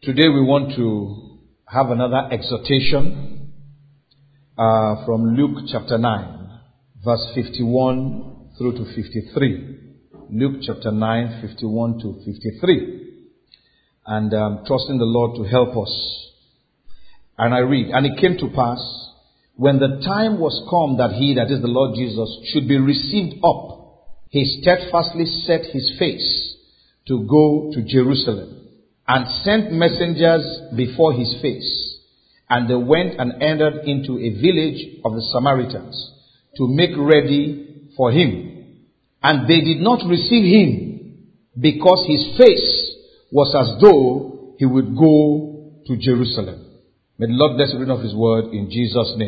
Today we want to have another exhortation from Luke chapter 9, verse 51 through to 53. Luke chapter 9, 51 to 53. And trusting the Lord to help us. And I read, "And it came to pass, when the time was come that he, that is the Lord Jesus, should be received up, he steadfastly set his face to go to Jerusalem, and sent messengers before his face. And they went and entered into a village of the Samaritans to make ready for him. And they did not receive him, because his face was as though he would go to Jerusalem." May the Lord bless the reading of his word in Jesus' name.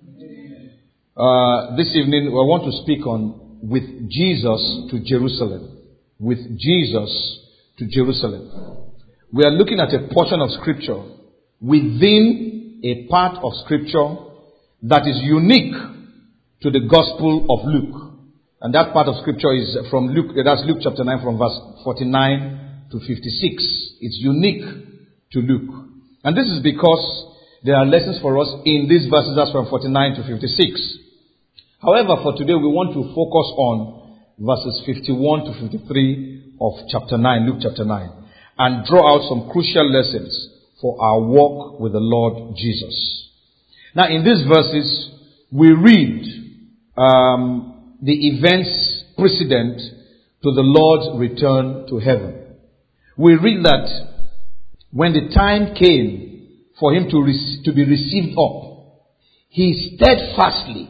This evening I want to speak on with Jesus to Jerusalem. With Jesus to Jerusalem. We are looking at a portion of scripture within a part of scripture that is unique to the gospel of Luke. And that part of scripture is from Luke, that's Luke chapter 9 from verse 49 to 56. It's unique to Luke. And this is because there are lessons for us in these verses, that's from 49 to 56. However, for today we want to focus on verses 51 to 53 of chapter 9, Luke chapter 9. And draw out some crucial lessons for our walk with the Lord Jesus. Now in these verses, we read the events precedent to the Lord's return to heaven. We read that when the time came for him to be received up, he steadfastly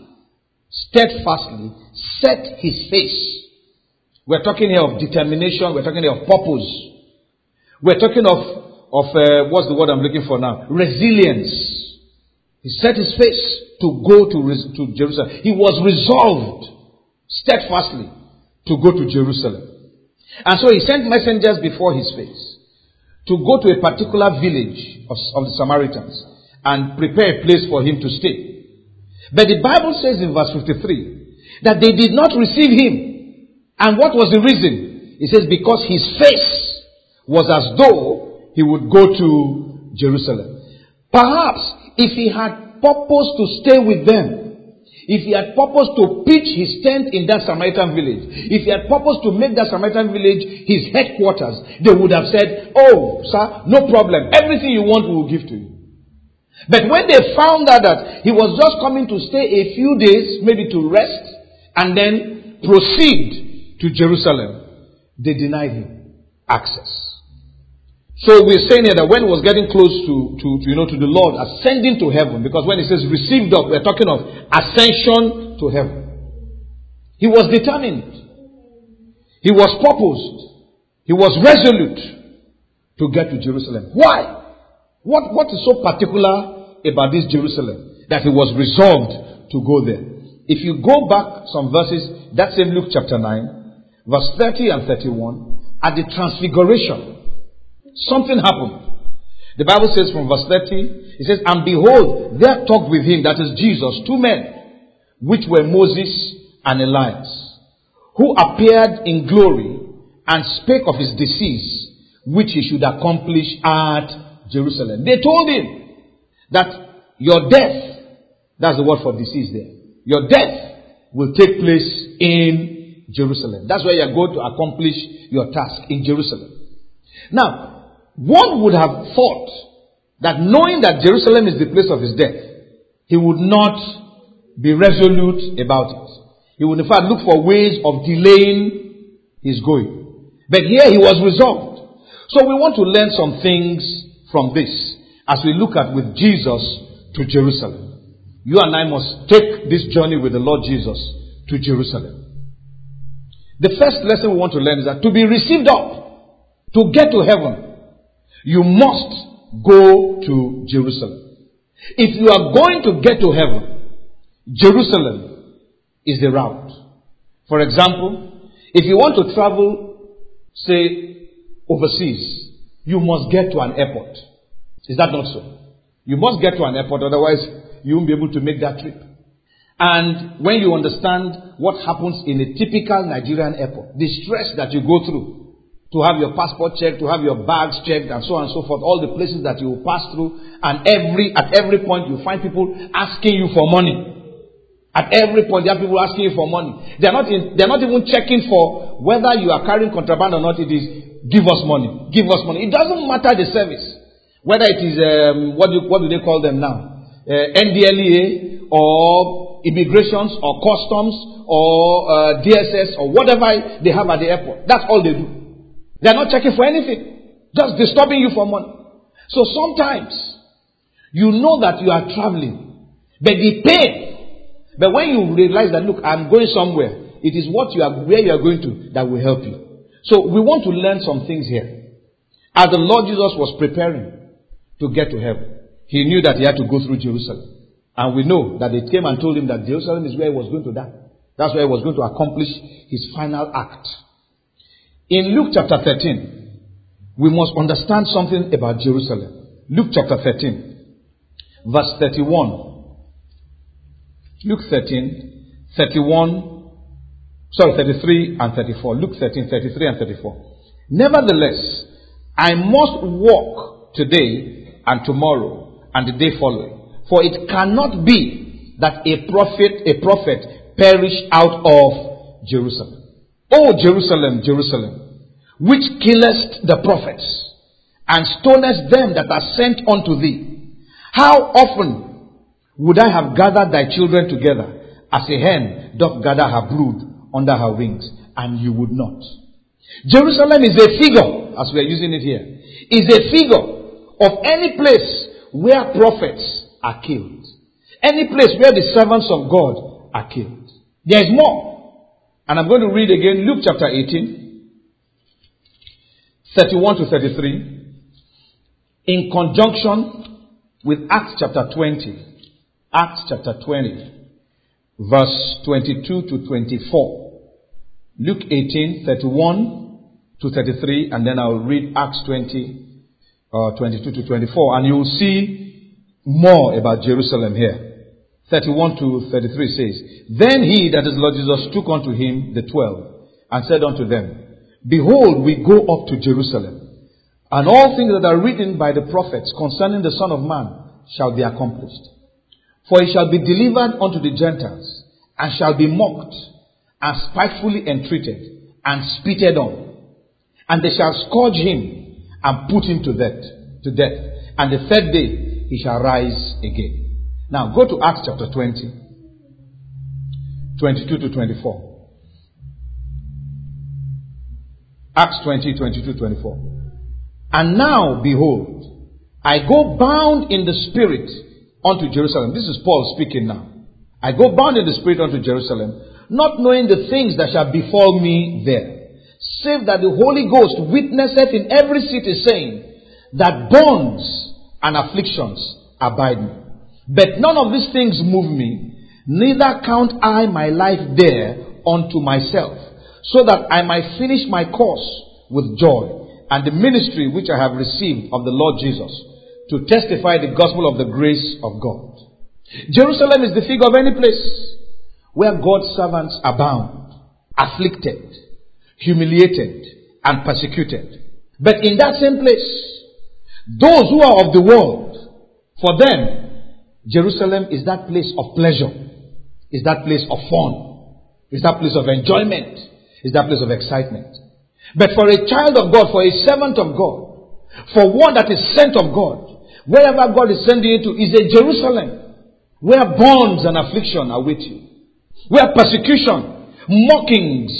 set his face. We're talking here of determination, we're talking here of purpose. We're talking of what's the word I'm looking for now? Resilience. He set his face to go to Jerusalem. He was resolved steadfastly to go to Jerusalem. And so he sent messengers before his face to go to a particular village of the Samaritans and prepare a place for him to stay. But the Bible says in verse 53 that they did not receive him. And what was the reason? It says because his face was as though he would go to Jerusalem. Perhaps if he had purpose to stay with them, if he had purpose to pitch his tent in that Samaritan village, if he had purpose to make that Samaritan village his headquarters, they would have said, "Oh, sir, no problem. Everything you want we will give to you." But when they found out that he was just coming to stay a few days, maybe to rest, and then proceed to Jerusalem, they denied him access. So we're saying here that when he was getting close to the Lord, ascending to heaven, because when it says received up, we're talking of ascension to heaven. He was determined. He was purposed. He was resolute to get to Jerusalem. Why? What is so particular about this Jerusalem that he was resolved to go there? If you go back some verses, that's in Luke chapter 9, verse 30 and 31, at the transfiguration, something happened. The Bible says from verse 30, it says, "And behold, there talked with him," that is Jesus, "two men, which were Moses and Elias, who appeared in glory and spake of his decease, which he should accomplish at Jerusalem." They told him that your death, that's the word for decease there, your death will take place in Jerusalem. That's where you're going to accomplish your task, in Jerusalem. Now, one would have thought that knowing that Jerusalem is the place of his death, he would not be resolute about it. He would in fact look for ways of delaying his going. But here he was resolved. So we want to learn some things from this as we look at with Jesus to Jerusalem. You and I must take this journey with the Lord Jesus to Jerusalem. The first lesson we want to learn is that to be received up, to get to heaven, you must go to Jerusalem. If you are going to get to heaven, Jerusalem is the route. For example, if you want to travel, say, overseas, you must get to an airport. Is that not so? You must get to an airport, otherwise you won't be able to make that trip. And when you understand what happens in a typical Nigerian airport, the stress that you go through, to have your passport checked, to have your bags checked, and so on and so forth. All the places that you will pass through, and at every point you find people asking you for money. At every point, there are people asking you for money. They're not even checking for whether you are carrying contraband or not. It is, give us money. Give us money. It doesn't matter the service. Whether it is, what do they call them now? NDLEA, or immigrations, or customs, or DSS, or whatever they have at the airport. That's all they do. They're not checking for anything. Just disturbing you for money. So sometimes, you know that you are traveling. But the pain, but when you realize that, look, I'm going somewhere, it is where you are going to that will help you. So we want to learn some things here. As the Lord Jesus was preparing to get to heaven, he knew that he had to go through Jerusalem. And we know that they came and told him that Jerusalem is where he was going to die. That's where he was going to accomplish his final act. In Luke chapter 13, we must understand something about Jerusalem. Luke chapter 13, verse 31. Luke 13, 33 and 34. Luke 13, 33 and 34. Nevertheless, I must walk today and tomorrow and the day following. For it cannot be that a prophet perish out of Jerusalem. O Jerusalem, Jerusalem, which killest the prophets and stonest them that are sent unto thee. How often would I have gathered thy children together, as a hen doth gather her brood under her wings, and you would not. Jerusalem is a figure, as we are using it here, is a figure of any place where prophets are killed. Any place where the servants of God are killed. There is more. And I'm going to read again Luke chapter 18, 31 to 33, in conjunction with Acts chapter 20. Acts chapter 20, verse 22 to 24. Luke 18, 31 to 33, and then I'll read Acts 20, 22 to 24, and you will see more about Jerusalem here. 31 to 33 says, Then he, that is Lord Jesus, took unto him the 12, and said unto them, Behold, we go up to Jerusalem, and all things that are written by the prophets concerning the Son of Man shall be accomplished. For he shall be delivered unto the Gentiles, and shall be mocked, and spitefully entreated, and spitted on. And they shall scourge him, and put him to death. And the third day he shall rise again. Now go to Acts chapter 20, 22 to 24. Acts 20, 22, 24. And now, behold, I go bound in the Spirit unto Jerusalem. This is Paul speaking now. I go bound in the Spirit unto Jerusalem, not knowing the things that shall befall me there, save that the Holy Ghost witnesseth in every city, saying that bonds and afflictions abide me. But none of these things move me, neither count I my life there unto myself, so that I might finish my course with joy, and the ministry which I have received of the Lord Jesus, to testify the gospel of the grace of God. Jerusalem is the figure of any place where God's servants are bound, afflicted, humiliated, and persecuted. But in that same place, those who are of the world, for them, Jerusalem is that place of pleasure, is that place of fun, is that place of enjoyment, is that place of excitement. But for a child of God, for a servant of God, for one that is sent of God, wherever God is sending you to is a Jerusalem where bonds and affliction await you, where persecution, mockings,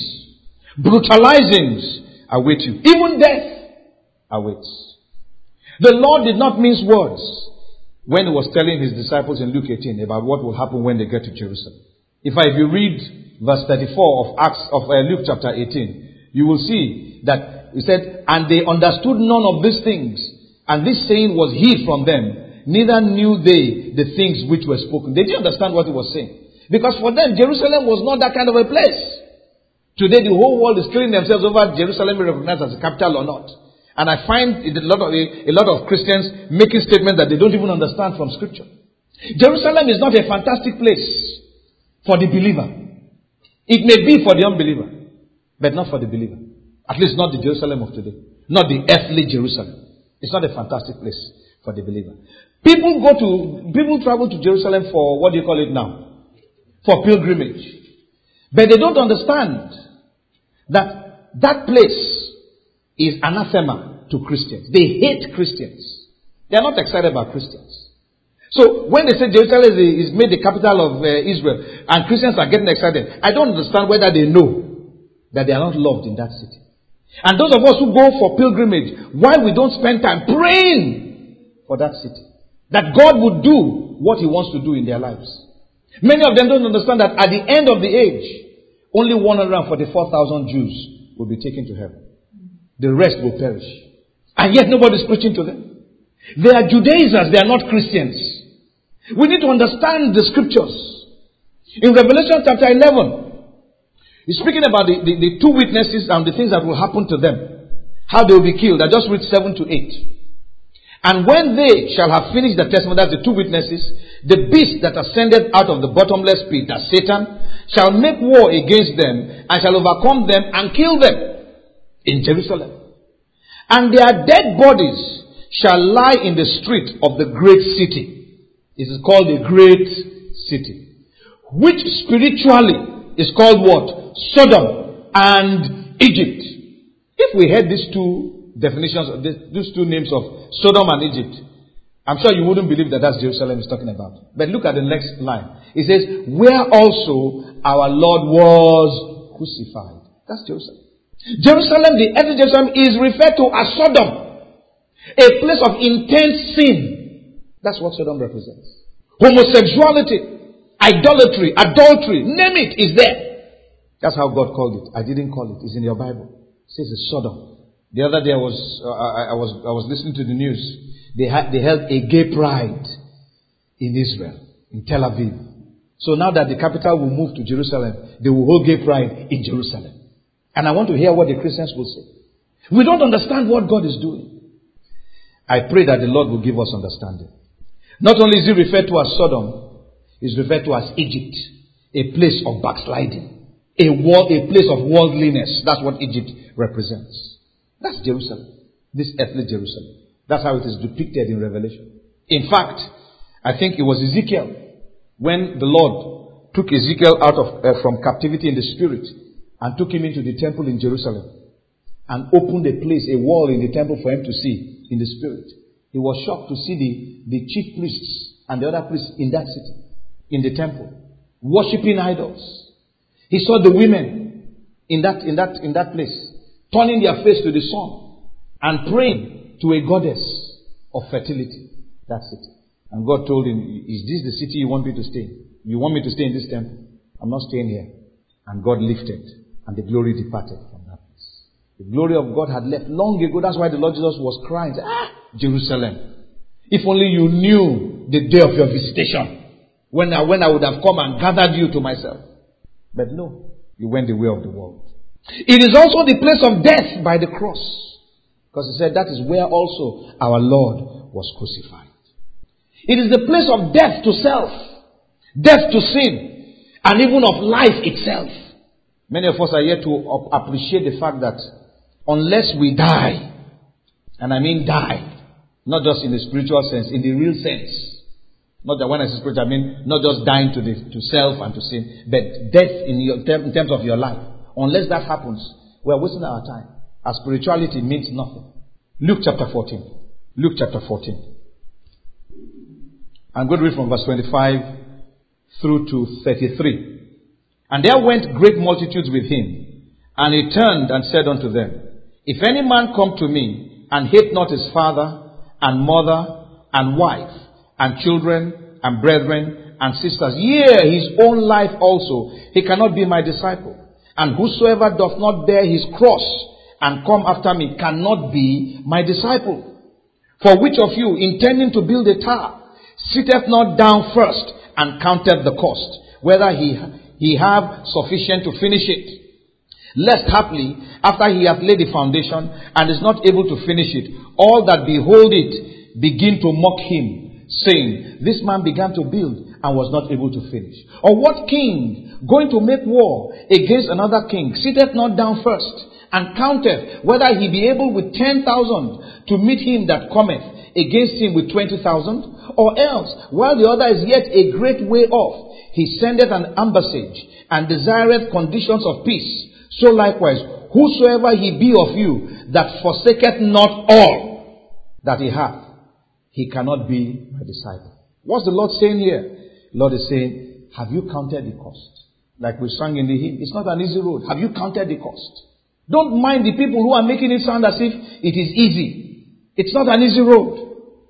brutalizings await you, even death awaits. The Lord did not mince words when he was telling his disciples in Luke 18 about what will happen when they get to Jerusalem. If you read verse 34 of Luke chapter 18, you will see that he said, And they understood none of these things, and this saying was hid from them, neither knew they the things which were spoken. They didn't understand what he was saying. Because for them, Jerusalem was not that kind of a place. Today, the whole world is killing themselves over Jerusalem being recognized as a capital or not. And I find a lot of Christians making statements that they don't even understand from Scripture. Jerusalem is not a fantastic place for the believer. It may be for the unbeliever, but not for the believer. At least not the Jerusalem of today. Not the earthly Jerusalem. It's not a fantastic place for the believer. People travel to Jerusalem for, what do you call it now? For pilgrimage. But they don't understand that place is anathema to Christians. They hate Christians. They are not excited about Christians. So when they say Jerusalem is made the capital of Israel and Christians are getting excited, I don't understand whether they know that they are not loved in that city. And those of us who go for pilgrimage, why we don't spend time praying for that city? That God would do what He wants to do in their lives. Many of them don't understand that at the end of the age, only 144,000 Jews will be taken to heaven. The rest will perish. And yet nobody's preaching to them. They are Judaizers, they are not Christians. We need to understand the scriptures. In Revelation chapter 11, he's speaking about the two witnesses and the things that will happen to them. How they will be killed. I just read 7 to 8. And when they shall have finished the testimony, that's the two witnesses, the beast that ascended out of the bottomless pit, that's Satan, shall make war against them and shall overcome them and kill them in Jerusalem. And their dead bodies shall lie in the street of the great city. It is called the great city, which spiritually is called what? Sodom and Egypt. If we had these two definitions of these two names of Sodom and Egypt, I'm sure you wouldn't believe that that's Jerusalem he's talking about. But look at the next line. It says, where also our Lord was crucified. That's Jerusalem. Jerusalem, the earthly Jerusalem, is referred to as Sodom, a place of intense sin. That's what Sodom represents. Homosexuality, idolatry, adultery, name it, is there. That's how God called it. I didn't call it. It's in your Bible. It says it's Sodom. The other day I was listening to the news. They held a gay pride in Israel, in Tel Aviv. So now that the capital will move to Jerusalem, they will hold gay pride in Jerusalem. And I want to hear what the Christians will say. We don't understand what God is doing. I pray that the Lord will give us understanding. Not only is it referred to as Sodom, it's referred to as Egypt, a place of backsliding, a place of worldliness. That's what Egypt represents. That's Jerusalem, this earthly Jerusalem. That's how it is depicted in Revelation. In fact, I think it was Ezekiel, when the Lord took Ezekiel out of from captivity in the spirit and took him into the temple in Jerusalem and opened a place, a wall in the temple for him to see in the spirit. He was shocked to see the chief priests and the other priests in that city, in the temple, worshipping idols. He saw the women in that place, turning their face to the sun and praying to a goddess of fertility. That's it. And God told him, is this the city you want me to stay in? You want me to stay in this temple? I'm not staying here. And God lifted, and the glory departed from that place. The glory of God had left long ago. That's why the Lord Jesus was crying, Jerusalem, if only you knew the day of your visitation, when I would have come and gathered you to myself. But no, you went the way of the world. It is also the place of death by the cross. Because he said that is where also our Lord was crucified. It is the place of death to self, death to sin, and even of life itself. Many of us are yet to appreciate the fact that unless we die, and I mean die, not just in the spiritual sense, in the real sense. Not that when I say spiritual, I mean not just dying to self and to sin, but death in terms of your life. Unless that happens, we are wasting our time. Our spirituality means nothing. Luke chapter 14. Luke chapter 14. I'm going to read from verse 25 through to 33. And there went great multitudes with him. And he turned and said unto them, if any man come to me and hate not his father and mother and wife and children and brethren and sisters, yea, his own life also, he cannot be my disciple. And whosoever doth not bear his cross and come after me cannot be my disciple. For which of you, intending to build a tower, sitteth not down first and counteth the cost, whether he have sufficient to finish it? Lest haply, after he hath laid the foundation and is not able to finish it, all that behold it begin to mock him, saying, this man began to build and was not able to finish. Or what king, going to make war against another king, sitteth not down first and counteth whether he be able with 10,000 to meet him that cometh against him with 20,000? Or else, while the other is yet a great way off, he sendeth an ambassage and desireth conditions of peace. So likewise, whosoever he be of you that forsaketh not all that he hath, he cannot be my disciple. What's the Lord saying here? The Lord is saying, have you counted the cost? Like we sang in the hymn, it's not an easy road. Have you counted the cost? Don't mind the people who are making it sound as if it is easy. It's not an easy road.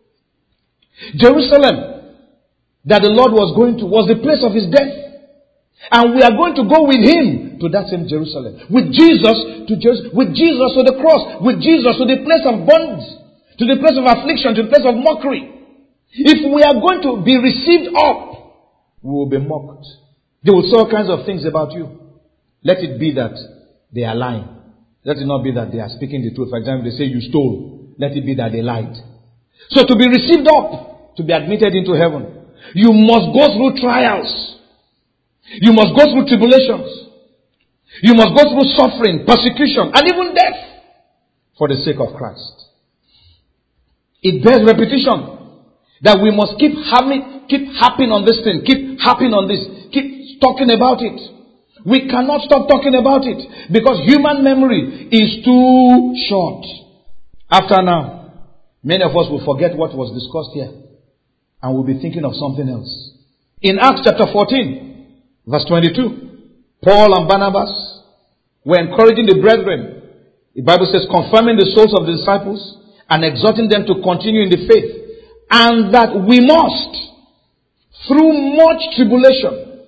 Jerusalem, that the Lord was going to, was the place of his death. And we are going to go with him to that same Jerusalem. With Jesus to Jerusalem. With Jesus to the cross. With Jesus to the place of bondage. To the place of affliction. To the place of mockery. If we are going to be received up, we will be mocked. They will say all kinds of things about you. Let it be that they are lying. Let it not be that they are speaking the truth. For example, they say you stole. Let it be that they lied. So to be received up, to be admitted into heaven, you must go through trials. You must go through tribulations. You must go through suffering, persecution, and even death for the sake of Christ. It bears repetition that we must keep harping on this thing, keep harping on this, keep talking about it. We cannot stop talking about it because human memory is too short. After now, many of us will forget what was discussed here and will be thinking of something else. In Acts chapter 14, verse 22, Paul and Barnabas were encouraging the brethren. The Bible says, confirming the souls of the disciples and exhorting them to continue in the faith, and that we must, through much tribulation,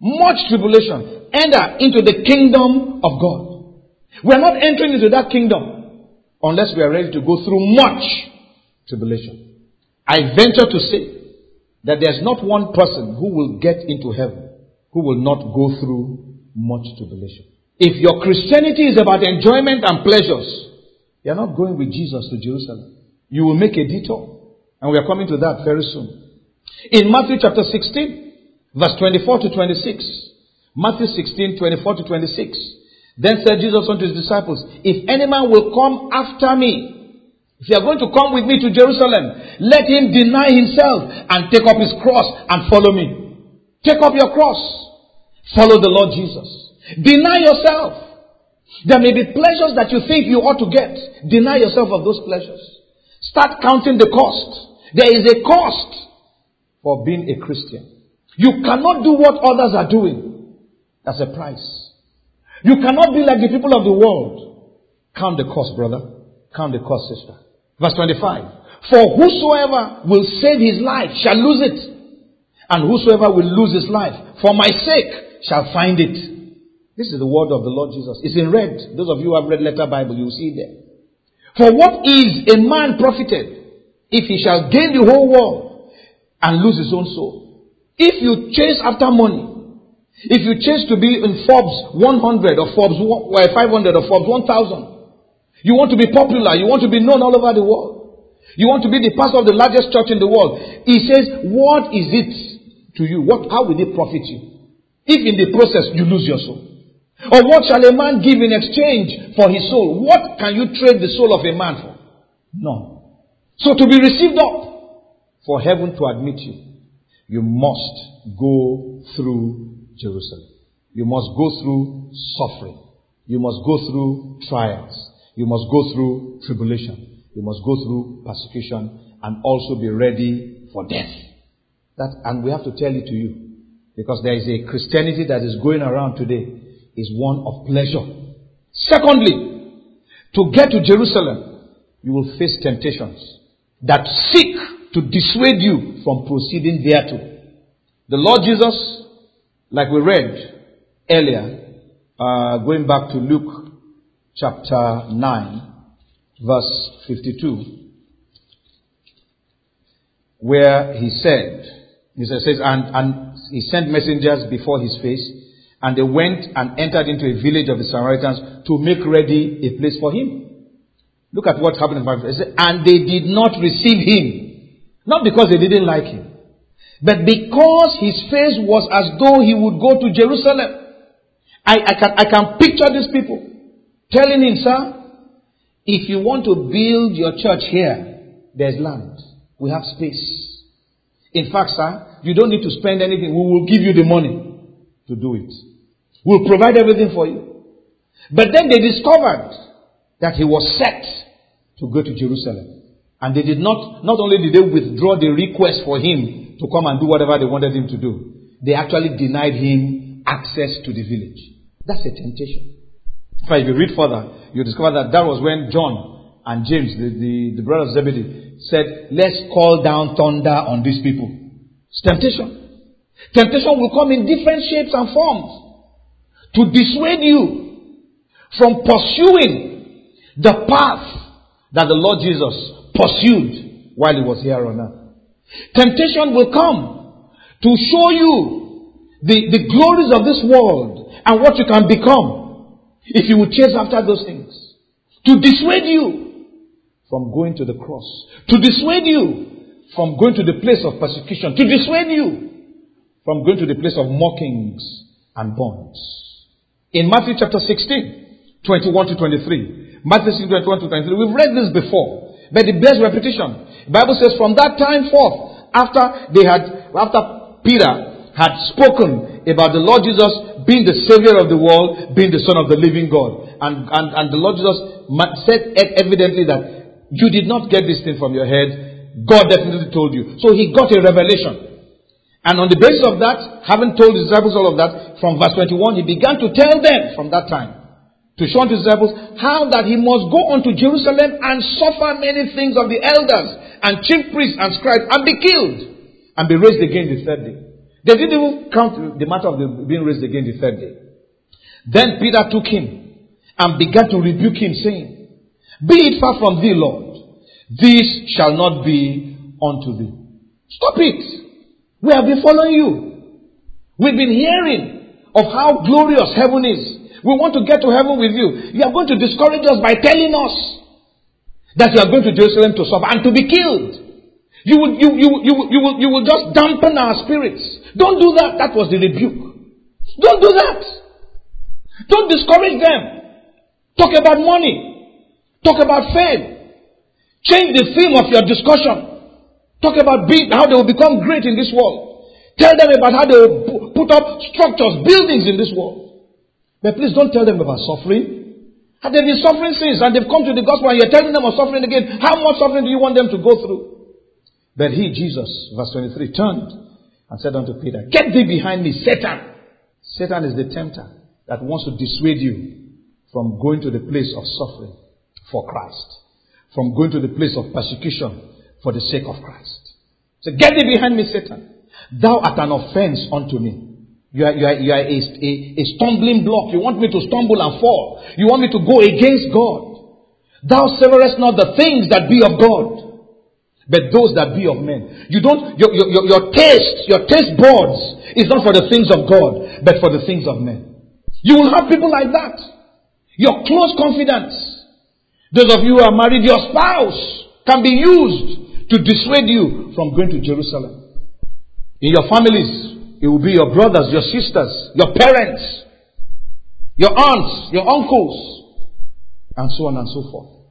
enter into the kingdom of God. We are not entering into that kingdom unless we are ready to go through much tribulation. I venture to say that there's not one person who will get into heaven who will not go through much tribulation. If your Christianity is about enjoyment and pleasures, you're not going with Jesus to Jerusalem. You will make a detour. And we are coming to that very soon. In Matthew chapter 16, verse 24 to 26. Matthew 16, 24 to 26. Then said Jesus unto his disciples, if any man will come after me, if you are going to come with me to Jerusalem, let him deny himself and take up his cross and follow me. Take up your cross. Follow the Lord Jesus. Deny yourself. There may be pleasures that you think you ought to get. Deny yourself of those pleasures. Start counting the cost. There is a cost for being a Christian. You cannot do what others are doing. That's a price. You cannot be like the people of the world. Count the cost, brother. Count the cost, sister. Verse 25. For whosoever will save his life shall lose it. And whosoever will lose his life for my sake shall find it. This is the word of the Lord Jesus. It's in red. Those of you who have read letter Bible, you will see it there. For what is a man profited if he shall gain the whole world and lose his own soul? If you chase after money, if you chase to be in Forbes 100 or Forbes 500 or Forbes 1000, you want to be popular, you want to be known all over the world, you want to be the pastor of the largest church in the world. He says, what is it to you? How will it profit you? If in the process you lose your soul. Or what shall a man give in exchange for his soul? What can you trade the soul of a man for? None. So to be received up, for heaven to admit you, you must go through Jerusalem. You must go through suffering. You must go through trials. You must go through tribulation. You must go through persecution and also be ready for death. And we have to tell it to you, because there is a Christianity that is going around today is one of pleasure. Secondly, to get to Jerusalem, you will face temptations that seek to dissuade you from proceeding thereto. The Lord Jesus, like we read earlier, going back to Luke chapter 9, verse 52, where he says, and he sent messengers before his face, and they went and entered into a village of the Samaritans to make ready a place for him. Look at what happened in the Bible. It says, and they did not receive him. Not because they didn't like him, but because his face was as though he would go to Jerusalem. I can picture these people telling him, sir, if you want to build your church here, there's land. We have space. In fact, sir, you don't need to spend anything. We will give you the money to do it. We'll provide everything for you. But then they discovered that he was set to go to Jerusalem. And they did not only did they withdraw the request for him to come and do whatever they wanted him to do, they actually denied him access to the village. That's a temptation. In fact, if you read further, you discover that was when John and James, the brothers of Zebedee, said, let's call down thunder on these people. It's temptation. Temptation will come in different shapes and forms to dissuade you from pursuing the path that the Lord Jesus pursued while he was here on earth. Temptation will come to show you the glories of this world and what you can become if you would chase after those things. To dissuade you from going to the cross. To dissuade you from going to the place of persecution. To dissuade you from going to the place of mockings and bonds. In Matthew chapter 16, 21 to 23. Matthew 16, 21 to 23. We've read this before, but it bears repetition. The Bible says, from that time forth, after Peter had spoken about the Lord Jesus being the Savior of the world, being the Son of the living God, and the Lord Jesus said evidently that you did not get this thing from your head. God definitely told you. So he got a revelation. And on the basis of that, having told his disciples all of that, from verse 21, he began to tell them from that time, to show unto his disciples how that he must go unto Jerusalem and suffer many things of the elders and chief priests and scribes and be killed and be raised again the third day. They didn't even count the matter of being raised again the third day. Then Peter took him and began to rebuke him, saying, be it far from thee, Lord, this shall not be unto thee. Stop it. We have been following you. We've been hearing of how glorious heaven is. We want to get to heaven with you. You are going to discourage us by telling us that you are going to Jerusalem to suffer and to be killed. You will just dampen our spirits. Don't do that. That was the rebuke. Don't do that. Don't discourage them. Talk about money. Talk about fame. Change the theme of your discussion. Talk about how they will become great in this world. Tell them about how they will put up structures, buildings in this world. But please don't tell them about suffering. Have they been suffering since and they've come to the gospel and you're telling them of suffering again? How much suffering do you want them to go through? But he, Jesus, verse 23, turned and said unto Peter, get thee behind me, Satan. Satan is the tempter that wants to dissuade you from going to the place of suffering for Christ. From going to the place of persecution for the sake of Christ. So get thee behind me, Satan. Thou art an offense unto me. You are a stumbling block. You want me to stumble and fall. You want me to go against God. Thou severest not the things that be of God, but those that be of men. You don't, your taste buds is not for the things of God, but for the things of men. You will have people like that. Your close confidants. Those of you who are married, your spouse can be used to dissuade you from going to Jerusalem. In your families, it will be your brothers, your sisters, your parents, your aunts, your uncles, and so on and so forth.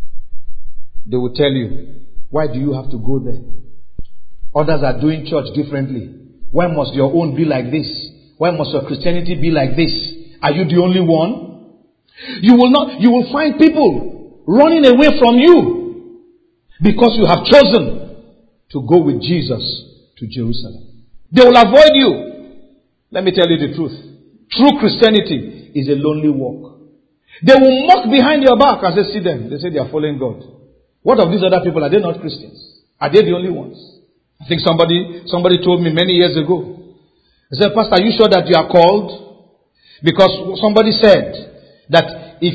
They will tell you, why do you have to go there? Others are doing church differently. Why must your own be like this? Why must your Christianity be like this? Are you the only one? You will find people running away from you because you have chosen to go with Jesus to Jerusalem. They will avoid you. Let me tell you the truth. True Christianity is a lonely walk. They will mock behind your back as they see them. They say they are following God. What of these other people? Are they not Christians? Are they the only ones? I think somebody told me many years ago. He said, Pastor, are you sure that you are called? Because somebody said that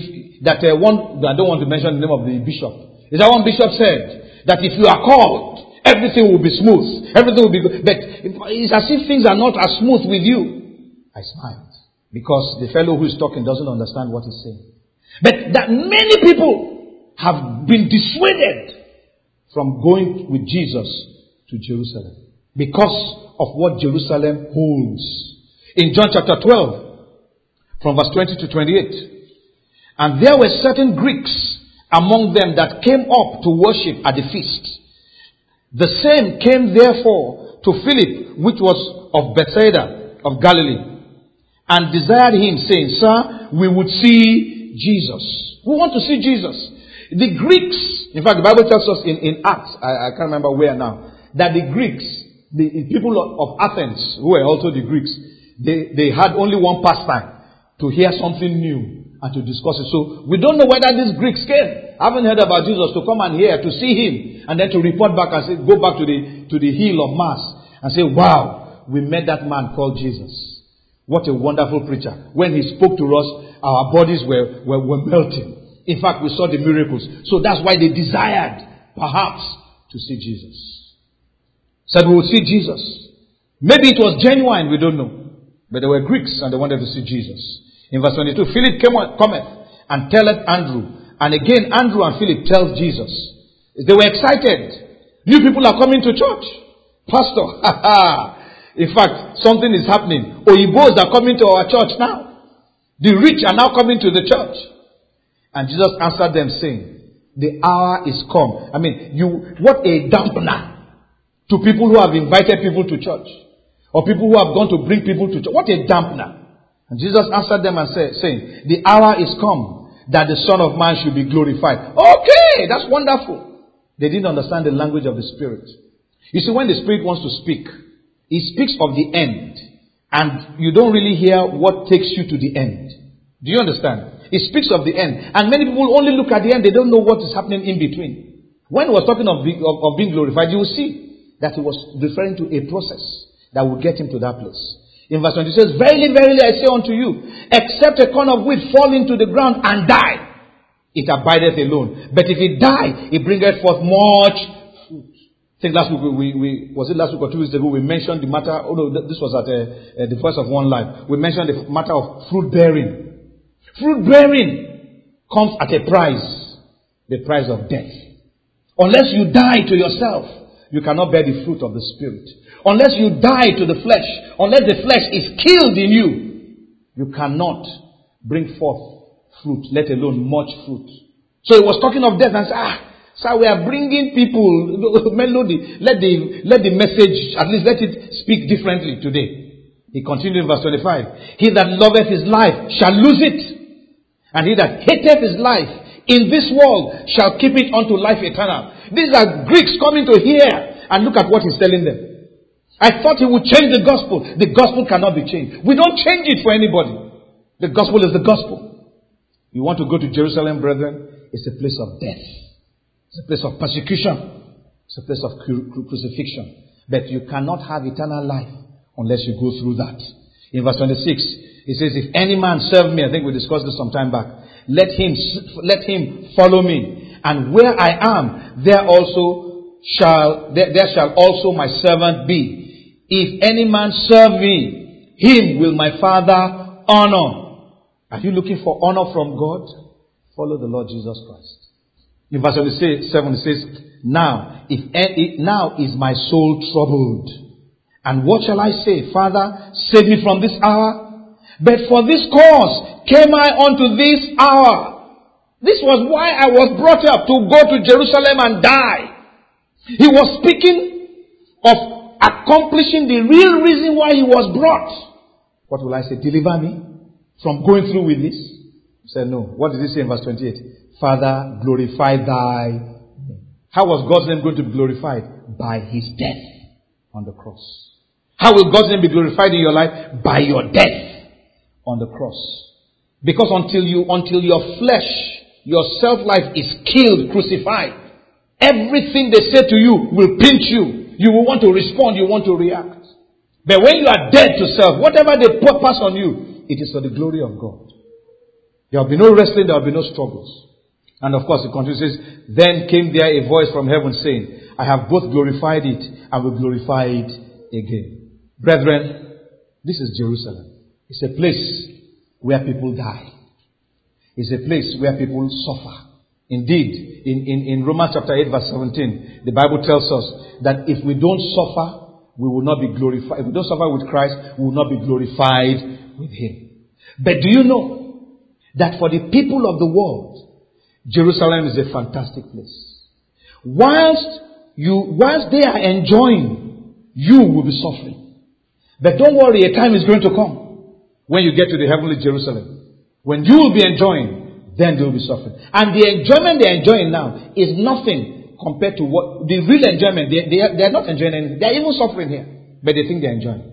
I don't want to mention the name of the bishop. Is that one bishop said that if you are called, everything will be smooth. Everything will be good. But it's as if things are not as smooth with you. I smiled. Because the fellow who is talking doesn't understand what he's saying. But that many people have been dissuaded from going with Jesus to Jerusalem. Because of what Jerusalem holds. In John chapter 12, from verse 20 to 28. And there were certain Greeks among them that came up to worship at the feast. The same came therefore to Philip, which was of Bethsaida of Galilee, and desired him, saying, Sir, we would see Jesus. We want to see Jesus. The Greeks, in fact, the Bible tells us in Acts, I can't remember where now, that the Greeks, the people of Athens, who were also the Greeks, they had only one pastime, to hear something new and to discuss it. So we don't know whether these Greeks came, haven't heard about Jesus, to come and hear, to see him, and then to report back and say, go back to the hill of Mars and say, wow, we met that man called Jesus. What a wonderful preacher. When he spoke to us, our bodies were melting. In fact, we saw the miracles. So that's why they desired, perhaps, to see Jesus. Said we would see Jesus. Maybe it was genuine, we don't know. But they were Greeks and they wanted to see Jesus. In verse 22, Philip cometh and telleth Andrew. And again, Andrew and Philip tell Jesus. They were excited. New people are coming to church. Pastor, in fact, something is happening. Oyibos are coming to our church now. The rich are now coming to the church. And Jesus answered them saying, the hour is come. I mean, what a dampener to people who have invited people to church. Or people who have gone to bring people to church. What a dampener. And Jesus answered them and saying, the hour is come that the Son of Man should be glorified. Okay, that's wonderful. They didn't understand the language of the Spirit. You see, when the Spirit wants to speak, He speaks of the end. And you don't really hear what takes you to the end. Do you understand? He speaks of the end. And many people only look at the end. They don't know what is happening in between. When he was talking of being glorified, you will see that he was referring to a process that will get him to that place. In verse 20 it says, verily, verily, I say unto you, except a corn of wheat fall into the ground and die, it abideth alone. But if it die, it bringeth forth much fruit. I think last week, last week or 2 weeks ago, we mentioned the matter, this was at the Voice of One Life. We mentioned the matter of fruit bearing. Fruit bearing comes at a price, the price of death. Unless you die to yourself, you cannot bear the fruit of the Spirit. Unless you die to the flesh, unless the flesh is killed in you, you cannot bring forth fruit, let alone much fruit. So he was talking of death and said, sir, we are bringing people, melody, let the message, at least let it speak differently today. He continued in verse 25. He that loveth his life shall lose it. And he that hateth his life in this world shall keep it unto life eternal. These are Greeks coming to hear, and look at what he's telling them. I thought he would change the gospel. The gospel cannot be changed. We don't change it for anybody. The gospel is the gospel. You want to go to Jerusalem, brethren? It's a place of death. It's a place of persecution. It's a place of crucifixion. But you cannot have eternal life unless you go through that. In verse 26, it says, if any man serve me, I think we discussed this some time back, let him follow me. And where I am, there shall also my servant be. If any man serve me, him will my Father honor. Are you looking for honor from God? Follow the Lord Jesus Christ. In verse 7 it says, now is my soul troubled. And what shall I say? Father, save me from this hour. But for this cause came I unto this hour. This was why I was brought up, to go to Jerusalem and die. He was speaking of accomplishing the real reason why he was brought. What will I say? Deliver me from going through with this? He said no. What did he say in verse 28? Father, glorify thy name. How was God's name going to be glorified? By his death on the cross. How will God's name be glorified in your life? By your death on the cross. Because until your flesh, your self-life is killed, crucified, everything they say to you will pinch you. You will want to respond, you want to react. But when you are dead to self, whatever they pass on you, it is for the glory of God. There will be no wrestling, there will be no struggles. And of course, it continues, says, then came there a voice from heaven saying, I have both glorified it and will glorify it again. Brethren, this is Jerusalem. It's a place where people die. It's a place where people suffer. Indeed, in Romans chapter 8 verse 17, the Bible tells us that if we don't suffer, we will not be glorified. If we don't suffer with Christ, we will not be glorified with Him. But do you know that for the people of the world, Jerusalem is a fantastic place. Whilst they are enjoying, you will be suffering. But don't worry, a time is going to come when you get to the heavenly Jerusalem. When you will be enjoying, then they will be suffering. And the enjoyment they are enjoying now is nothing compared to what the real enjoyment. They are not enjoying anything. They are even suffering here, but they think they are enjoying.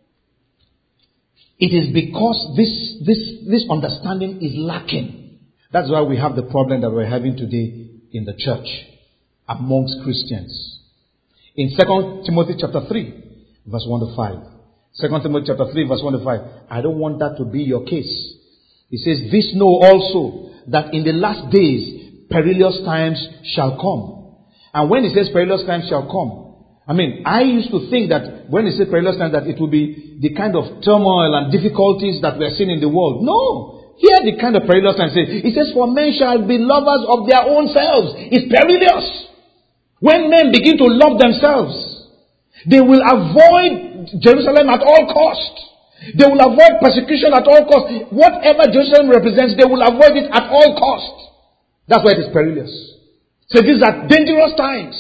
It is because this understanding is lacking. That's why we have the problem that we're having today in the church amongst Christians. In 2 Timothy chapter 3, verse 1 to 5. 2 Timothy chapter 3, verse 1 to 5. I don't want that to be your case. It says, this know also that in the last days perilous times shall come. And when it says perilous times shall come, I used to think that when it says perilous times that it will be the kind of turmoil and difficulties that we are seeing in the world. No. Here the kind of perilous times it says, for men shall be lovers of their own selves. It's perilous. When men begin to love themselves, they will avoid Jerusalem at all cost. They will avoid persecution at all cost. Whatever Jerusalem represents, they will avoid it at all cost. That's why it is perilous. So these are dangerous times.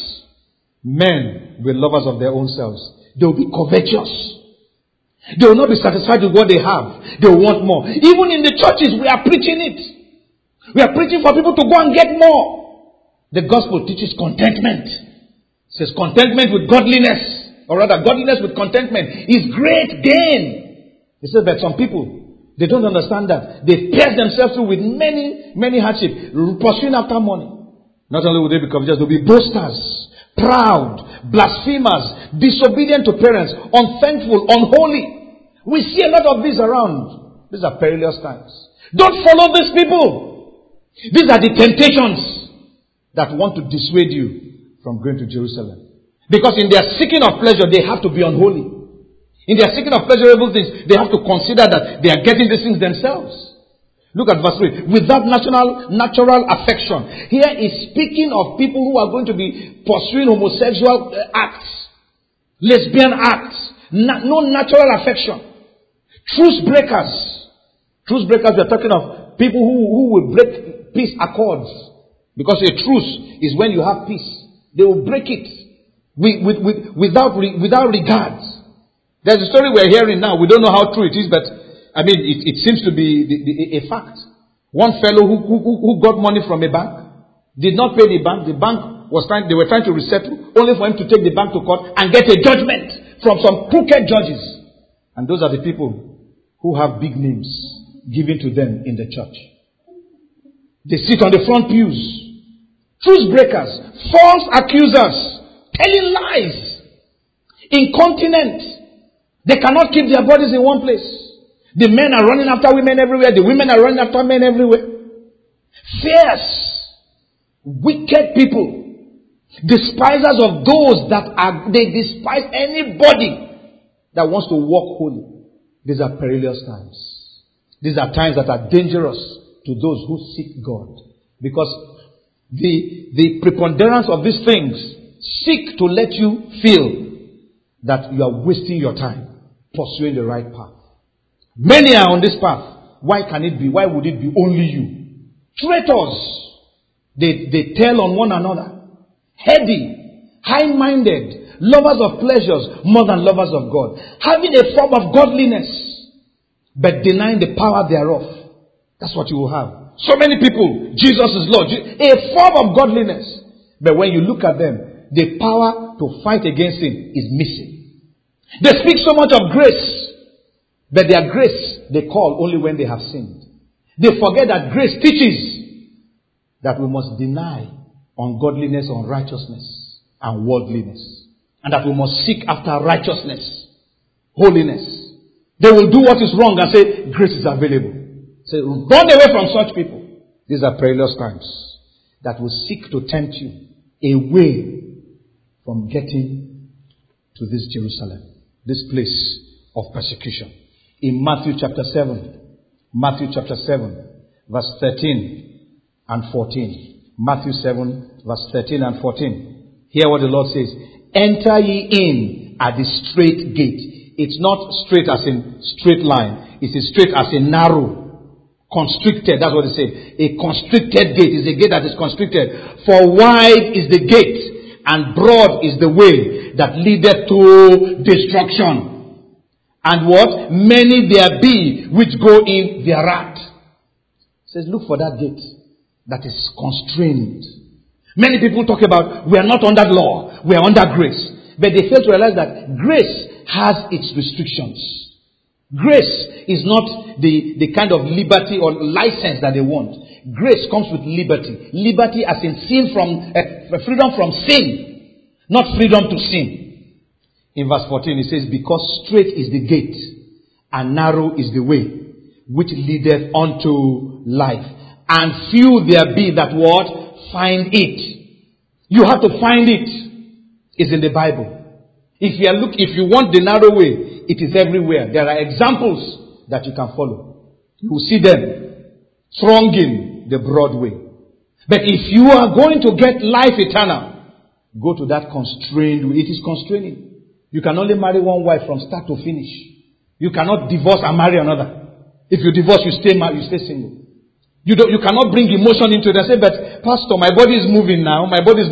Men will be lovers of their own selves. They will be covetous. They will not be satisfied with what they have. They will want more. Even in the churches, we are preaching it. We are preaching for people to go and get more. The gospel teaches contentment. It says contentment with godliness, or rather godliness with contentment is great gain. It says that some people, they don't understand that. They pierce themselves through with many hardships, pursuing after money. Not only will they be covetous, they'll be boasters, proud, blasphemers, disobedient to parents, unthankful, unholy. We see a lot of these around. These are perilous times. Don't follow these people. These are the temptations that want to dissuade you from going to Jerusalem. Because in their seeking of pleasure, they have to be unholy. In their seeking of pleasurable things, they have to consider that they are getting these things themselves. Look at verse 3. Without natural affection. Here is speaking of people who are going to be pursuing homosexual acts, lesbian acts, no natural affection. Truce breakers. Truce breakers, we are talking of people who will break peace accords. Because a truce is when you have peace. They will break it without regard. There's a story we're hearing now. We don't know how true it is, but it seems to be a fact. One fellow who got money from a bank did not pay the bank. The bank they were trying to resettle, only for him to take the bank to court and get a judgment from some crooked judges. And those are the people who have big names given to them in the church. They sit on the front pews. Truce breakers, false accusers, telling lies, incontinent. They cannot keep their bodies in one place. The men are running after women everywhere. The women are running after men everywhere. Fierce, wicked people, despisers of those they despise anybody that wants to walk holy. These are perilous times. These are times that are dangerous to those who seek God. Because the preponderance of these things seek to let you feel that you are wasting your time pursuing the right path. Many are on this path. Why would it be only you? Traitors. They tell on one another. Heady, high-minded, lovers of pleasures more than lovers of God. Having a form of godliness, but denying the power thereof. That's what you will have. So many people, Jesus is Lord. A form of godliness. But when you look at them, the power to fight against Him is missing. They speak so much of grace, but their grace they call only when they have sinned. They forget that grace teaches that we must deny ungodliness, unrighteousness, and worldliness. And that we must seek after righteousness, holiness. They will do what is wrong and say, grace is available. Say, run away from such people. These are perilous times that will seek to tempt you away from getting to this Jerusalem, this place of persecution. In Matthew chapter 7, verse 13 and 14. Matthew 7, verse 13 and 14. Hear what the Lord says. Enter ye in at the straight gate. It's not straight as in straight line. It is straight as in narrow. Constricted, that's what they say. A constricted gate is a gate that is constricted. For wide is the gate, and broad is the way that leadeth to destruction. And what? Many there be which go in thereat. It says, look for that gate that is constrained. Many people talk about, we are not under law, we are under grace. But they fail to realize that grace has its restrictions. Grace is not the kind of liberty or license that they want. Grace comes with liberty. Liberty as in freedom from sin, not freedom to sin. In verse 14 it says, because straight is the gate and narrow is the way which leadeth unto life, and few there be that what? Find it. You have to find it. It's in the Bible. If you want the narrow way, it is everywhere. There are examples that you can follow. You will see them thronging the broad way. But if you are going to get life eternal, go to that constrained way. It is constraining. You can only marry one wife from start to finish. You cannot divorce and marry another. If you divorce, you stay single. You cannot bring emotion into it and say, but pastor, my body is moving now.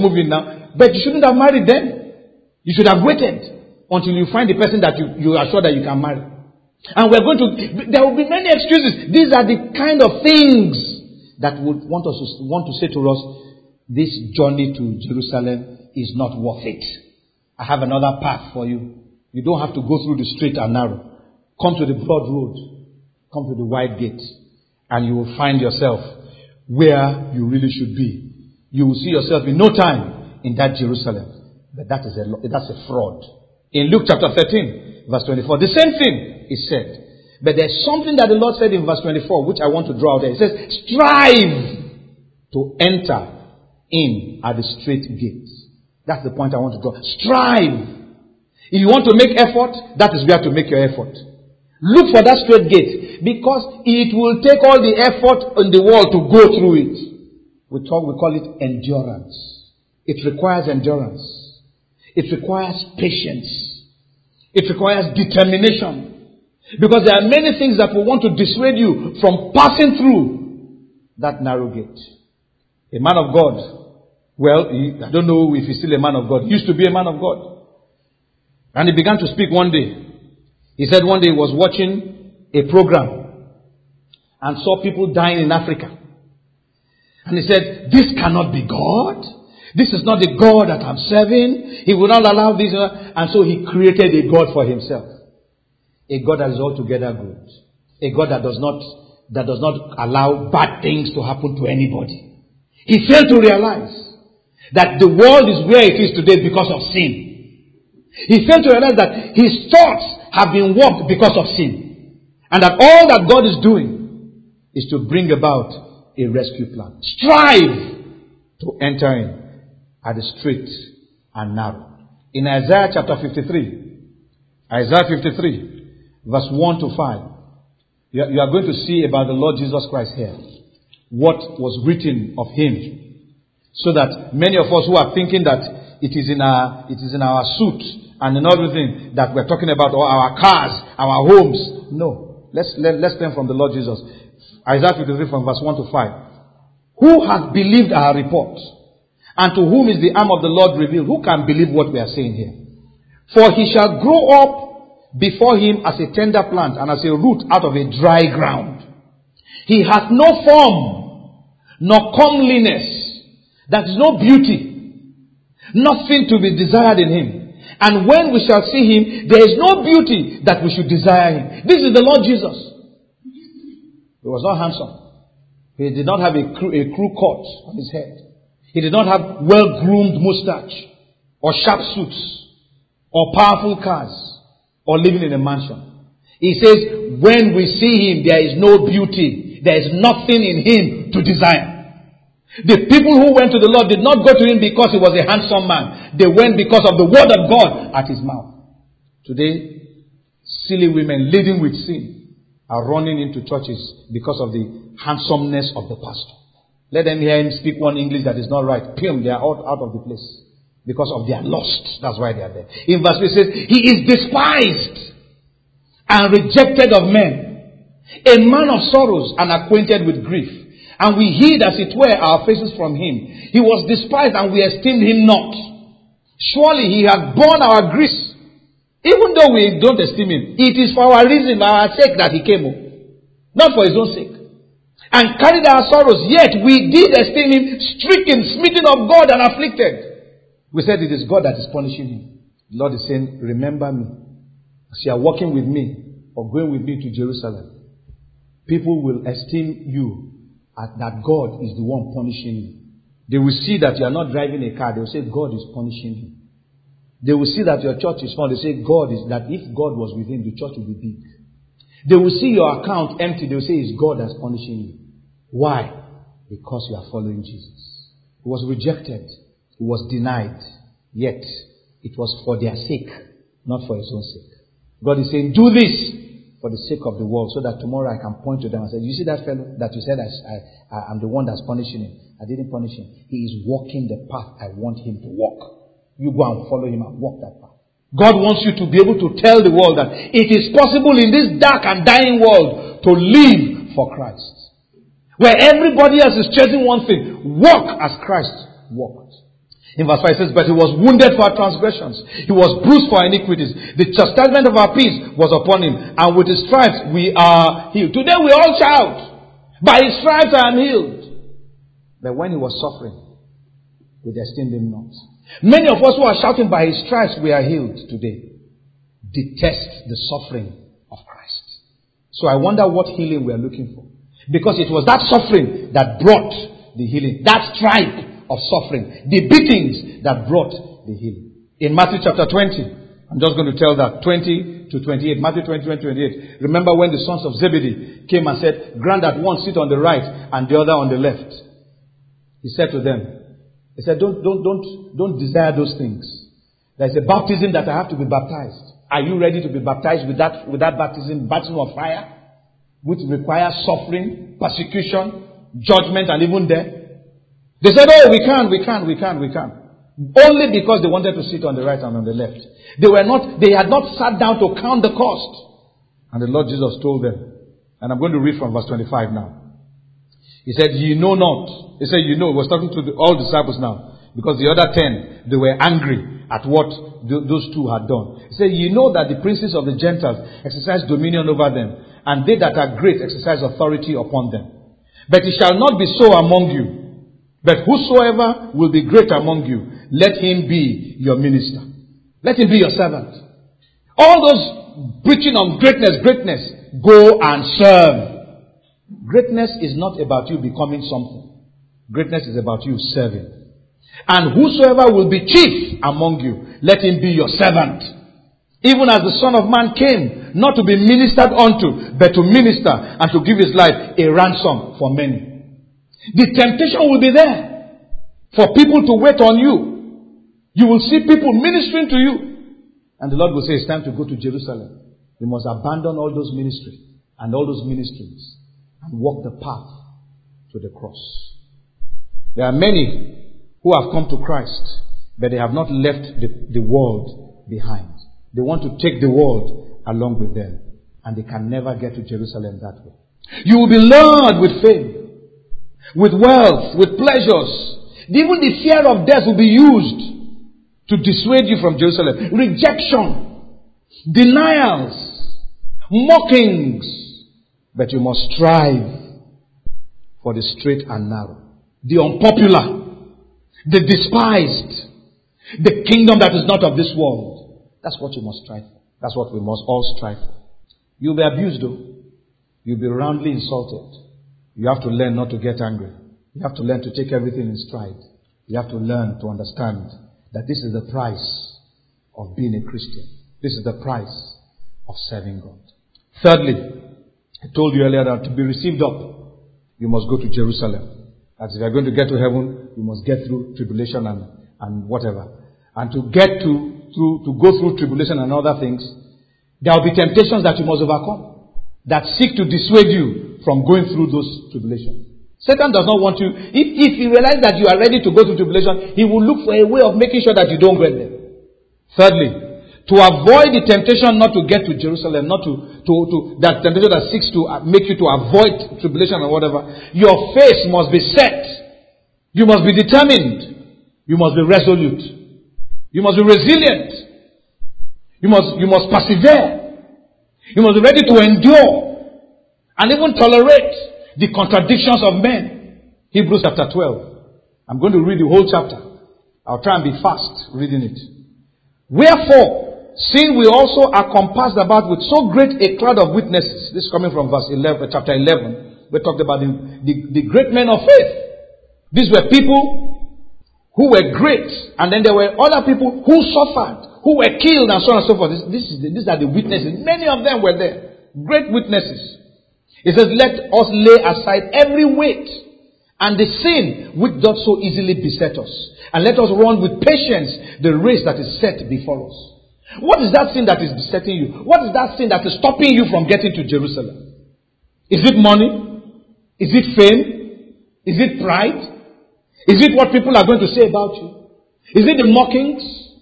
But you shouldn't have married then. You should have waited until you find the person that you are sure that you can marry. And there will be many excuses. These are the kind of things that would want to say to us, this journey to Jerusalem is not worth it. I have another path for you. You don't have to go through the straight and narrow. Come to the broad road. Come to the wide gate. And you will find yourself where you really should be. You will see yourself in no time in that Jerusalem. But that's a fraud. In Luke chapter 13, verse 24, the same thing is said. But there's something that the Lord said in verse 24, which I want to draw out there. It says, strive to enter in at the straight gate. That's the point I want to draw. Strive. If you want to make effort, that is where to make your effort. Look for that straight gate, because it will take all the effort in the world to go through it. We call it endurance. It requires endurance. It requires patience. It requires determination. Because there are many things that will want to dissuade you from passing through that narrow gate. A man of God, I don't know if he's still a man of God. He used to be a man of God. And he began to speak one day. He said one day he was watching a program and saw people dying in Africa. And he said, this cannot be God. This is not the God that I'm serving. He will not allow this. And so he created a God for himself. A God that is altogether good. A God that does not allow bad things to happen to anybody. He failed to realize that the world is where it is today because of sin. He failed to realize that his thoughts have been warped because of sin. And that all that God is doing is to bring about a rescue plan. Strive to enter in at the straight and narrow. In Isaiah chapter 53, verse 1 to 5, you are going to see about the Lord Jesus Christ here. What was written of him. So that many of us who are thinking that it is in our suit and in everything that we're talking about, or our cars, our homes. No. Let's learn from the Lord Jesus. Isaiah 53 from verse 1 to 5. Who has believed our report? And to whom is the arm of the Lord revealed? Who can believe what we are saying here? For he shall grow up before him as a tender plant and as a root out of a dry ground. He hath no form, nor comeliness. That is no beauty. Nothing to be desired in him. And when we shall see him, there is no beauty that we should desire him. This is the Lord Jesus. He was not handsome. He did not have a crew cut on his head. He did not have well-groomed mustache, or sharp suits, or powerful cars, or living in a mansion. He says, when we see him, there is no beauty. There is nothing in him to desire. The people who went to the Lord did not go to him because he was a handsome man. They went because of the word of God at his mouth. Today, silly women laden with sin are running into churches because of the handsomeness of the pastor. Let them hear him speak one English that is not right. They are out of the place. Because of their lust. That's why they are there. In verse 3 it says, he is despised and rejected of men, A man of sorrows and acquainted with grief. And we hid, as it were, our faces from him. He was despised and we esteemed him not. Surely he had borne our griefs. Even though we don't esteem him, it is for our reason, for our sake that he came. Not for his own sake. And carried our sorrows, yet we did esteem him stricken, smitten of God and afflicted. We said it is God that is punishing him. The Lord is saying, remember me. As you are walking with me or going with me to Jerusalem, people will esteem you that God is the one punishing you. They will see that you are not driving a car. They will say God is punishing you. They will see that your church is small. They say that if God was with him, the church would be big. They will see your account empty. They will say it's God that's punishing you. Why? Because you are following Jesus. He was rejected. He was denied. Yet, it was for their sake, not for his own sake. God is saying, do this for the sake of the world, so that tomorrow I can point to them and say, you see that fellow that you said I'm the one that's punishing him? I didn't punish him. He is walking the path I want him to walk. You go and follow him and walk that path. God wants you to be able to tell the world that it is possible in this dark and dying world to live for Christ. Where everybody else is chasing one thing, walk as Christ walked. In verse 5 it says, but he was wounded for our transgressions. He was bruised for our iniquities. The chastisement of our peace was upon him. And with his stripes we are healed. Today we all shout, by his stripes I am healed. But when he was suffering, we esteemed him not. Many of us who are shouting by his stripes we are healed today detest the suffering of Christ. So I wonder what healing we are looking for. Because it was that suffering that brought the healing. That stripe of suffering. The beatings that brought the healing. In Matthew chapter 20, I'm just going to tell that, 20 to 28. Matthew 20, 28. Remember when the sons of Zebedee came and said, grant that one sit on the right and the other on the left. He said to them, he said, don't desire those things. There's a baptism that I have to be baptized. Are you ready to be baptized with that baptism of fire? Which requires suffering, persecution, judgment, and even death. They said, oh, we can. Only because they wanted to sit on the right and on the left. They had not sat down to count the cost. And the Lord Jesus told them, and I'm going to read from verse 25 now. He said, ye know not. He said, he was talking to all disciples now. Because the other 10, they were angry at what those two had done. He said, ye know that the princes of the Gentiles exercise dominion over them, and they that are great exercise authority upon them. But it shall not be so among you. But whosoever will be great among you, let him be your minister. Let him be your servant. All those preaching on greatness, go and serve. Greatness is not about you becoming something. Greatness is about you serving. And whosoever will be chief among you, let him be your servant. Even as the Son of Man came, not to be ministered unto, but to minister and to give his life a ransom for many. The temptation will be there for people to wait on you. You will see people ministering to you. And the Lord will say, it's time to go to Jerusalem. You must abandon all those ministries and all those ministries and walk the path to the cross. There are many who have come to Christ, but they have not left the world behind. They want to take the world along with them, and they can never get to Jerusalem that way. You will be lured with fame, with wealth, with pleasures. Even the fear of death will be used to dissuade you from Jerusalem. Rejection, denials, mockings. But you must strive for the straight and narrow, the unpopular, the despised, the kingdom that is not of this world. That's what you must strive for. That's what we must all strive for. You'll be abused though. You'll be roundly insulted. You have to learn not to get angry. You have to learn to take everything in stride. You have to learn to understand that this is the price of being a Christian. This is the price of serving God. Thirdly, I told you earlier that to be received up, you must go to Jerusalem. As if you're going to get to heaven, you must get through tribulation and whatever. And to go through tribulation and other things, there will be temptations that you must overcome that seek to dissuade you from going through those tribulations. Satan does not want you. If he realizes that you are ready to go through tribulation, he will look for a way of making sure that you don't get there. Thirdly, To avoid the temptation not to get to Jerusalem, not to that temptation that seeks to make you to avoid tribulation or whatever, your face must be set. You must be determined. You must be resolute. You must be resilient. You must persevere. You must be ready to endure and even tolerate the contradictions of men. Hebrews chapter 12. I'm going to read the whole chapter. I'll try and be fast reading it. Wherefore, seeing we also are compassed about with so great a cloud of witnesses. This is coming from verse 11, chapter 11. We talked about the great men of faith. These were people who were great. And then there were other people who suffered, who were killed and so on and so forth. These are the witnesses. Many of them were there. Great witnesses. It says, let us lay aside every weight and the sin which doth so easily beset us. And let us run with patience the race that is set before us. What is that sin that is besetting you? What is that sin that is stopping you from getting to Jerusalem? Is it money? Is it fame? Is it pride? Is it what people are going to say about you? Is it the mockings?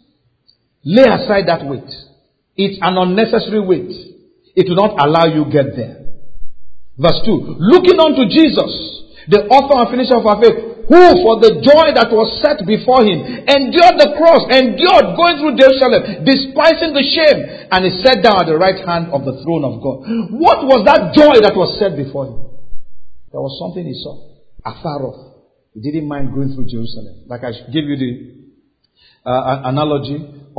Lay aside that weight. It's an unnecessary weight. It will not allow you get there. Verse 2. Looking unto Jesus, the author and finisher of our faith, who for the joy that was set before him endured the cross, endured going through Jerusalem, despising the shame, and is set down at the right hand of the throne of God. What was that joy that was set before him? There was something he saw afar off. He didn't mind going through Jerusalem. Like I gave you the analogy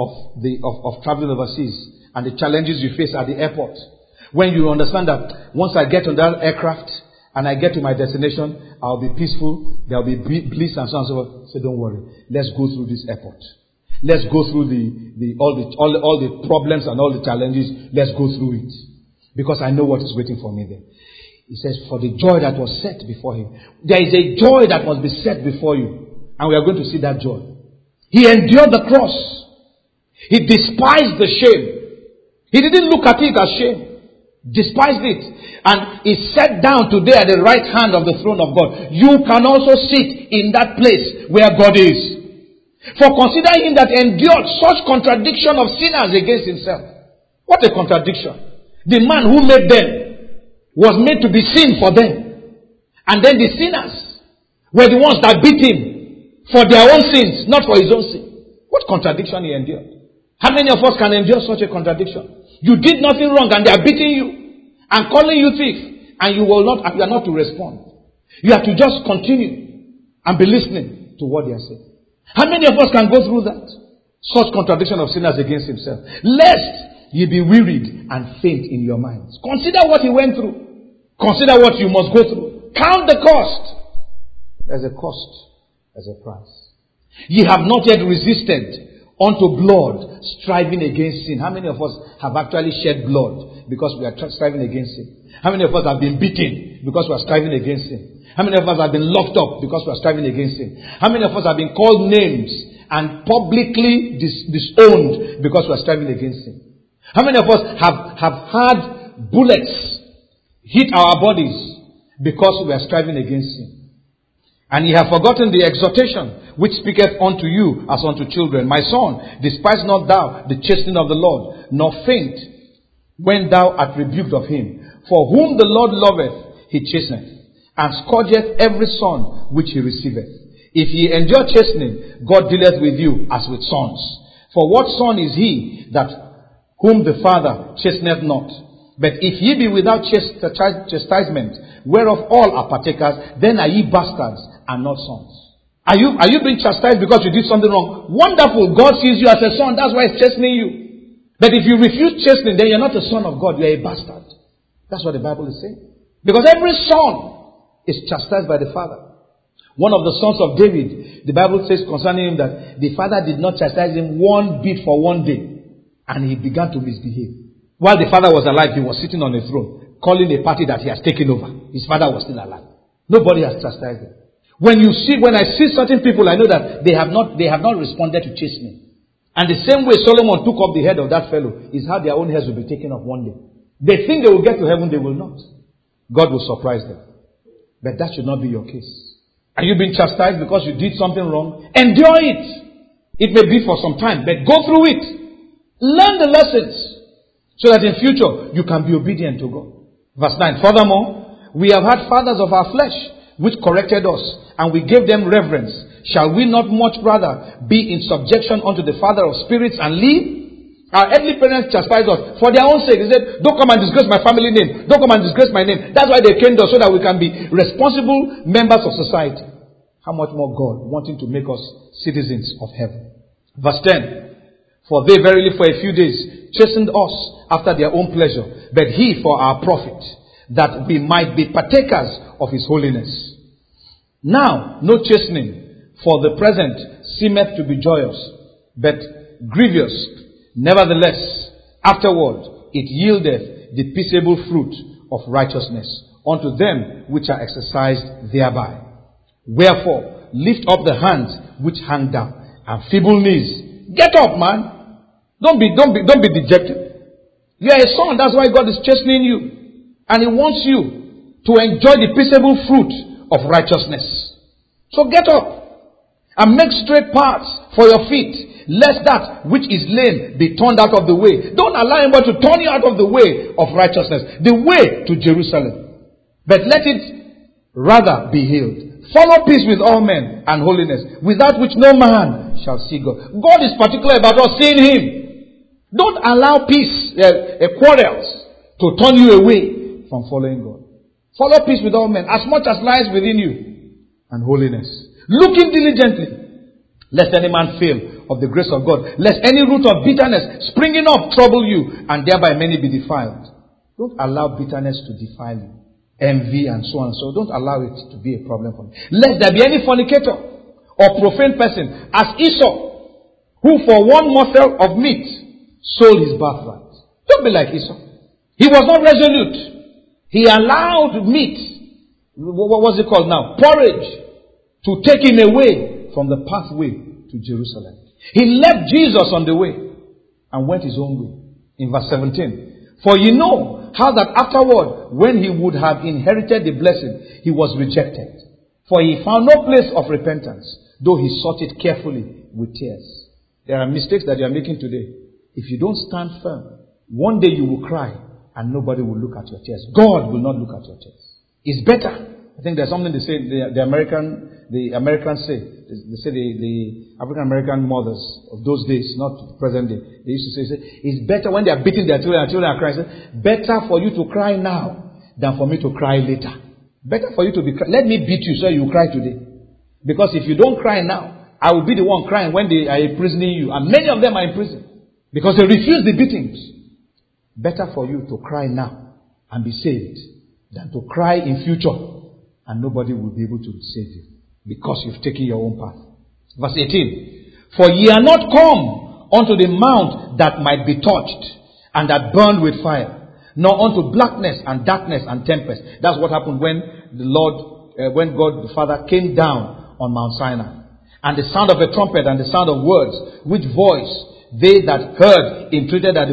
of traveling overseas and the challenges you face at the airport. When you understand that once I get on that aircraft and I get to my destination, I'll be peaceful, there'll be bliss and so on and so forth. So don't worry. Let's go through this airport. Let's go through all the problems and all the challenges. Let's go through it. Because I know what is waiting for me there. He says, for the joy that was set before him. There is a joy that must be set before you. And we are going to see that joy. He endured the cross. He despised the shame. He didn't look at it as shame. Despised it, and is set down today at the right hand of the throne of God. You can also sit in that place where God is. For consider him that endured such contradiction of sinners against himself. What a contradiction. The man who made them was made to be sin for them. And then the sinners were the ones that beat him for their own sins, not for his own sin. What contradiction he endured. How many of us can endure such a contradiction? You did nothing wrong and they are beating you and calling you thief, and you are not to respond. You have to just continue and be listening to what they are saying. How many of us can go through that? Such contradiction of sinners against himself. Lest ye be wearied and faint in your minds. Consider what he went through. Consider what you must go through. Count the cost. There's a cost. There's a price. Ye have not yet resisted unto blood, striving against sin. How many of us have actually shed blood because we are striving against sin? How many of us have been beaten because we are striving against sin? How many of us have been locked up because we are striving against sin? How many of us have been called names and publicly disowned because we are striving against sin? How many of us have had bullets hit our bodies because we are striving against sin? And ye have forgotten the exhortation which speaketh unto you as unto children. My son, despise not thou the chastening of the Lord, nor faint when thou art rebuked of him. For whom the Lord loveth, he chasteneth, and scourgeth every son which he receiveth. If ye endure chastening, God dealeth with you as with sons. For what son is he that whom the Father chasteneth not? But if ye be without chastisement, whereof all are partakers, then are ye bastards and not sons. Are you being chastised because you did something wrong? Wonderful. God sees you as a son. That's why he's chastening you. But if you refuse chastening, then you're not a son of God. You're a bastard. That's what the Bible is saying. Because every son is chastised by the father. One of the sons of David, the Bible says concerning him that the father did not chastise him one bit for one day. And he began to misbehave. While the father was alive, he was sitting on a throne, calling a party that he has taken over. His father was still alive. Nobody has chastised him. When I see certain people, I know that they have not responded to chastening. And the same way Solomon took up the head of that fellow is how their own heads will be taken off one day. They think they will get to heaven, they will not. God will surprise them. But that should not be your case. Are you being chastised because you did something wrong? Endure it. It may be for some time, but go through it. Learn the lessons so that in future you can be obedient to God. Verse 9. Furthermore, we have had fathers of our flesh which corrected us, and we gave them reverence. Shall we not much rather be in subjection unto the Father of spirits and live? Our earthly parents chastised us for their own sake. They said, don't come and disgrace my family name. Don't come and disgrace my name. That's why they came to us, so that we can be responsible members of society. How much more God wanting to make us citizens of heaven. Verse 10. For they verily for a few days chastened us after their own pleasure, but he for our profit, that we might be partakers of his holiness. Now, no chastening for the present seemeth to be joyous, but grievous. Nevertheless, afterward it yieldeth the peaceable fruit of righteousness unto them which are exercised thereby. Wherefore, lift up the hands which hang down, and feeble knees. Get up, man. Don't be dejected. You are a son, that's why God is chastening you. And he wants you to enjoy the peaceable fruit of righteousness. So get up and make straight paths for your feet, lest that which is lame be turned out of the way. Don't allow anybody to turn you out of the way of righteousness, the way to Jerusalem. But let it rather be healed. Follow peace with all men and holiness, without which no man shall see God. God is particular about us seeing him. Don't allow peace, quarrels, to turn you away from following God. Follow peace with all men, as much as lies within you, and holiness. Looking diligently, lest any man fail of the grace of God, lest any root of bitterness springing up trouble you, and thereby many be defiled. Don't allow bitterness to defile you. Envy and so on. So don't allow it to be a problem for you. Lest there be any fornicator or profane person, as Esau, who for one morsel of meat sold his birthright. Don't be like Esau. He was not resolute. He allowed meat, what was it called now? Porridge, to take him away from the pathway to Jerusalem. He left Jesus on the way and went his own way. In verse 17. For you know how that afterward, when he would have inherited the blessing, he was rejected. For he found no place of repentance, though he sought it carefully with tears. There are mistakes that you are making today. If you don't stand firm, one day you will cry and nobody will look at your tears. God will not look at your tears. It's better. I think there's something they say, the Americans say, the African American mothers of those days, not present day, they used to say, it's better when they are beating their children and children are crying. Say, better for you to cry now than for me to cry later. Better for you to be, let me beat you so you cry today. Because if you don't cry now, I will be the one crying when they are imprisoning you. And many of them are in prison. Because they refuse the beatings. Better for you to cry now and be saved than to cry in future and nobody will be able to save you because you've taken your own path. Verse 18. For ye are not come unto the mount that might be touched and that burned with fire, nor unto blackness and darkness and tempest. That's what happened when the Lord, when God the Father came down on Mount Sinai. And the sound of a trumpet and the sound of words, which voice they that heard entreated that the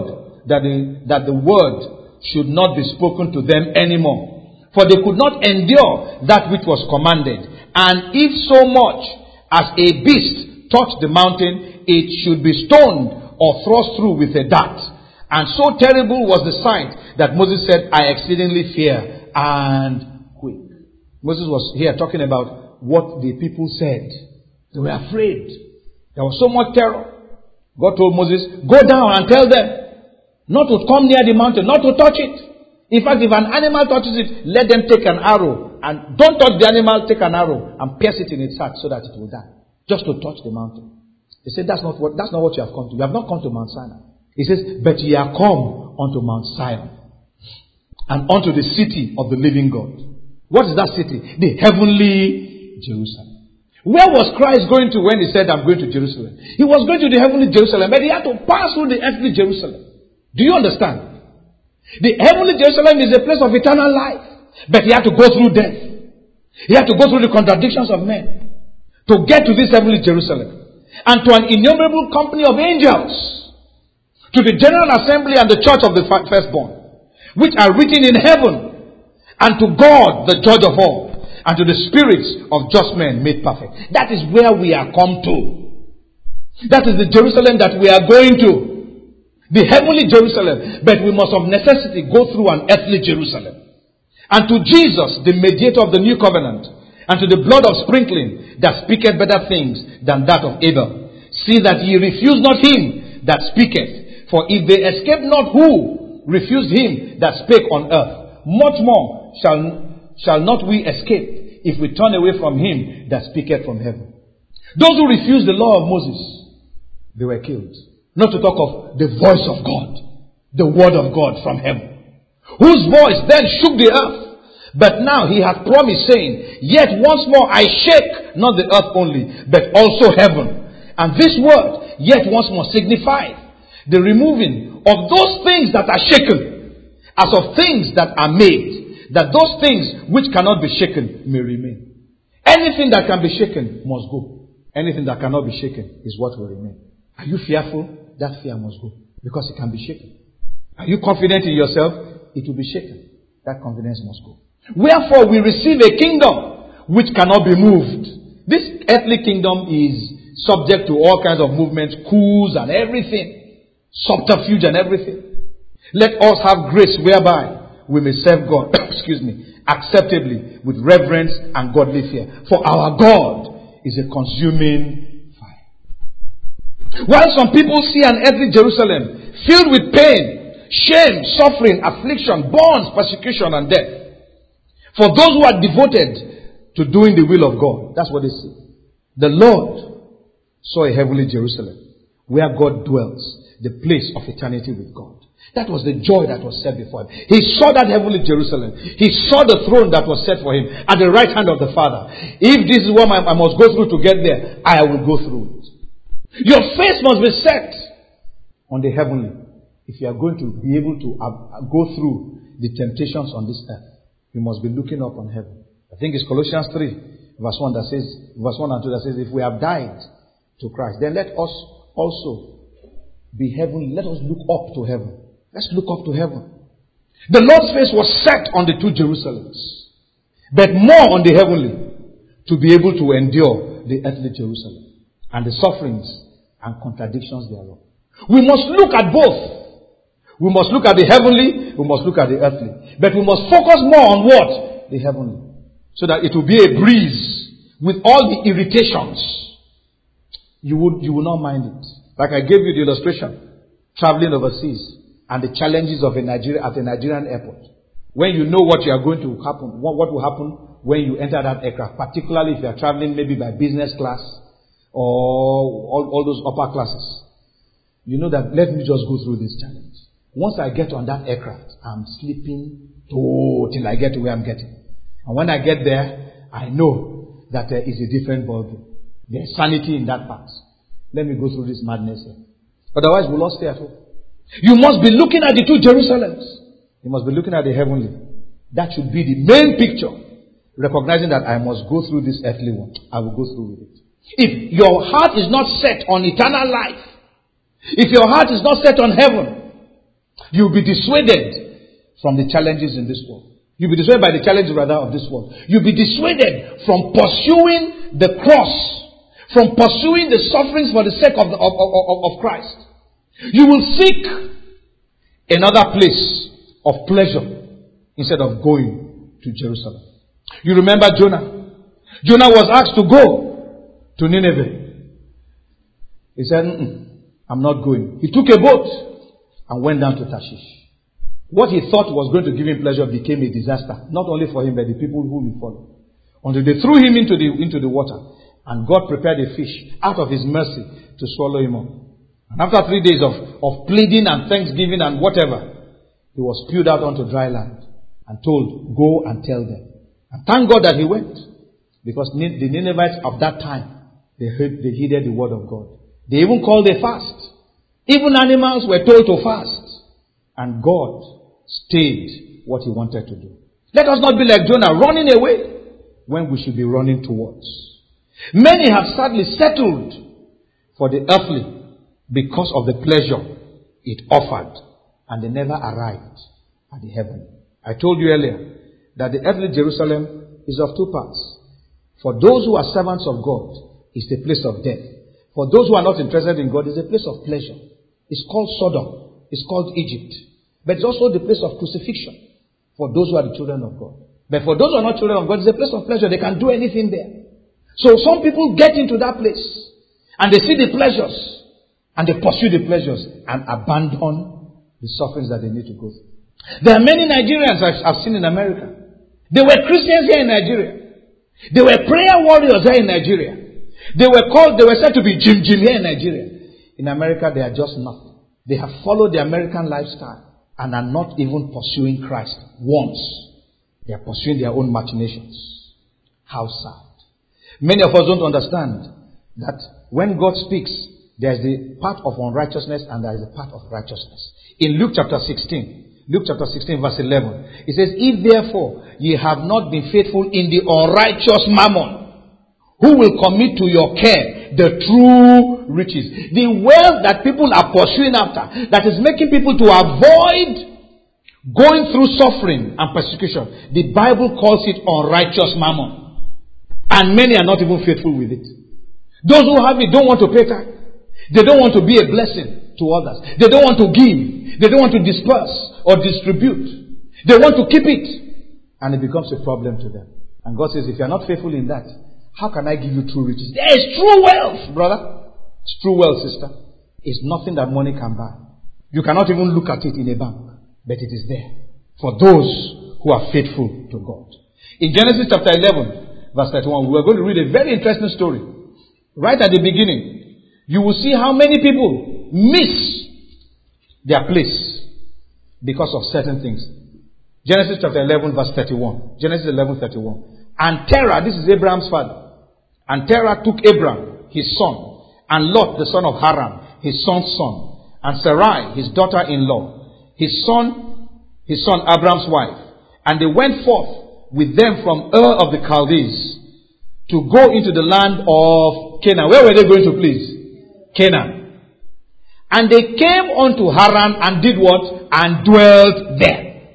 word should not be spoken to them anymore. For they could not endure that which was commanded. And if so much as a beast touched the mountain, it should be stoned or thrust through with a dart. And so terrible was the sight that Moses said, I exceedingly fear and quake. Moses was here talking about what the people said. They were afraid. There was so much terror. God told Moses, go down and tell them not to come near the mountain, not to touch it. In fact, if an animal touches it, let them take an arrow. And don't touch the animal, take an arrow and pierce it in its heart so that it will die. Just to touch the mountain. He said, that's not what you have come to. You have not come to Mount Sinai. He says, but ye are come unto Mount Zion and unto the city of the living God. What is that city? The heavenly Jerusalem. Where was Christ going to when he said, I'm going to Jerusalem? He was going to the heavenly Jerusalem, but he had to pass through the earthly Jerusalem. Do you understand? The heavenly Jerusalem is a place of eternal life. But he had to go through death. He had to go through the contradictions of men to get to this heavenly Jerusalem. And to an innumerable company of angels. To the general assembly and the church of the firstborn, which are written in heaven. And to God, the judge of all. And to the spirits of just men made perfect. That is where we are come to. That is the Jerusalem that we are going to. The heavenly Jerusalem. But we must of necessity go through an earthly Jerusalem. And to Jesus, the mediator of the new covenant, and to the blood of sprinkling that speaketh better things than that of Abel. See that ye refuse not him that speaketh. For if they escape not who refused him that spake on earth, much more shall not we escape if we turn away from him that speaketh from heaven. Those who refused the law of Moses, they were killed. Not to talk of the voice of God, the word of God from heaven, whose voice then shook the earth. But now he hath promised, saying, Yet once more I shake not the earth only, but also heaven. And this word, yet once more, signifies the removing of those things that are shaken, as of things that are made, that those things which cannot be shaken may remain. Anything that can be shaken must go. Anything that cannot be shaken is what will remain. Are you fearful? That fear must go, because it can be shaken. Are you confident in yourself? It will be shaken. That confidence must go. Wherefore we receive a kingdom which cannot be moved. This earthly kingdom is subject to all kinds of movements, coups and everything, subterfuge and everything. Let us have grace whereby we may serve God, acceptably with reverence and godly fear. For our God is a consuming fire. While some people see an earthly Jerusalem filled with pain, shame, suffering, affliction, bonds, persecution and death, for those who are devoted to doing the will of God, that's what they see. The Lord saw a heavenly Jerusalem where God dwells, the place of eternity with God. That was the joy that was set before him. He saw that heavenly Jerusalem. He saw the throne that was set for him at the right hand of the Father. If this is what I must go through to get there, I will go through it. Your face must be set on the heavenly if you are going to be able to go through the temptations on this earth. You must be looking up on heaven. I think it's Colossians 3, verse 1 and 2 that says, if we have died to Christ, then let us also be heavenly. Let us look up to heaven. Let's look up to heaven. The Lord's face was set on the two Jerusalems, but more on the heavenly, to be able to endure the earthly Jerusalem and the sufferings and contradictions thereof. We must look at both. We must look at the heavenly, we must look at the earthly. But we must focus more on what? The heavenly. So that it will be a breeze with all the irritations. You will not mind it. Like I gave you the illustration, traveling overseas and the challenges of at a Nigerian airport. When you know what you are going to happen, what will happen when you enter that aircraft, particularly if you are traveling maybe by business class or all those upper classes. You know that let me just go through this challenge. Once I get on that aircraft, I'm sleeping till I get to where I'm getting. And when I get there, I know that there is a different ballgame. There's sanity in that part. Let me go through this madness here. Otherwise, we'll not stay at home. You must be looking at the two Jerusalems. You must be looking at the heavenly. That should be the main picture. Recognizing that I must go through this earthly one. I will go through with it. If your heart is not set on eternal life, if your heart is not set on heaven, you'll be dissuaded from the challenges in this world. You'll be dissuaded by the challenges rather of this world. You'll be dissuaded from pursuing the cross, from pursuing the sufferings for the sake of Christ. You will seek another place of pleasure instead of going to Jerusalem. You remember Jonah. Jonah was asked to go to Nineveh. He said, I'm not going. He took a boat and went down to Tarshish. What he thought was going to give him pleasure became a disaster, not only for him but the people whom he followed. Until they threw him into the water, and God prepared a fish out of his mercy to swallow him up. And after 3 days of pleading and thanksgiving and whatever, he was spewed out onto dry land and told, go and tell them. And thank God that he went, because the Ninevites of that time, they heeded the word of God. They even called a fast. Even animals were told to fast. And God stayed what he wanted to do. Let us not be like Jonah, running away when we should be running towards. Many have sadly settled for the earthly because of the pleasure it offered, and they never arrived at the heaven. I told you earlier that the earthly Jerusalem is of two parts. For those who are servants of God, it's the place of death. For those who are not interested in God, it's a place of pleasure. It's called Sodom. It's called Egypt. But it's also the place of crucifixion for those who are the children of God. But for those who are not children of God, it's a place of pleasure. They can do anything there. So some people get into that place and they see the pleasures and they pursue the pleasures and abandon the sufferings that they need to go through. There are many Nigerians I've seen in America. They were Christians here in Nigeria. They were prayer warriors here in Nigeria. They were said to be Jim here in Nigeria. In America, they are just nothing. They have followed the American lifestyle and are not even pursuing Christ once. They are pursuing their own machinations. How sad. Many of us don't understand that when God speaks, there is the part of unrighteousness and there is a part of righteousness. In Luke chapter 16 verse 11, it says, if therefore ye have not been faithful in the unrighteous mammon, who will commit to your care the true riches? The wealth that people are pursuing after, that is making people to avoid going through suffering and persecution. The Bible calls it unrighteous mammon. And many are not even faithful with it. Those who have it don't want to pay tax. They don't want to be a blessing to others. They don't want to give. They don't want to disperse or distribute. They want to keep it. And it becomes a problem to them. And God says, if you are not faithful in that, how can I give you true riches? There is true wealth, brother. It's true wealth, sister. It's nothing that money can buy. You cannot even look at it in a bank. But it is there for those who are faithful to God. In Genesis chapter 11, verse 31, we are going to read a very interesting story. Right at the beginning, you will see how many people miss their place because of certain things. Genesis chapter 11, verse 31. Genesis 11, 31. And Terah, this is Abraham's father. And Terah took Abram, his son, and Lot, the son of Haran, his son's son, and Sarai, his daughter-in-law, his son Abram's wife. And they went forth with them from Ur of the Chaldees to go into the land of Canaan. Where were they going to, please? Canaan. And they came unto Haran and did what? And dwelt there.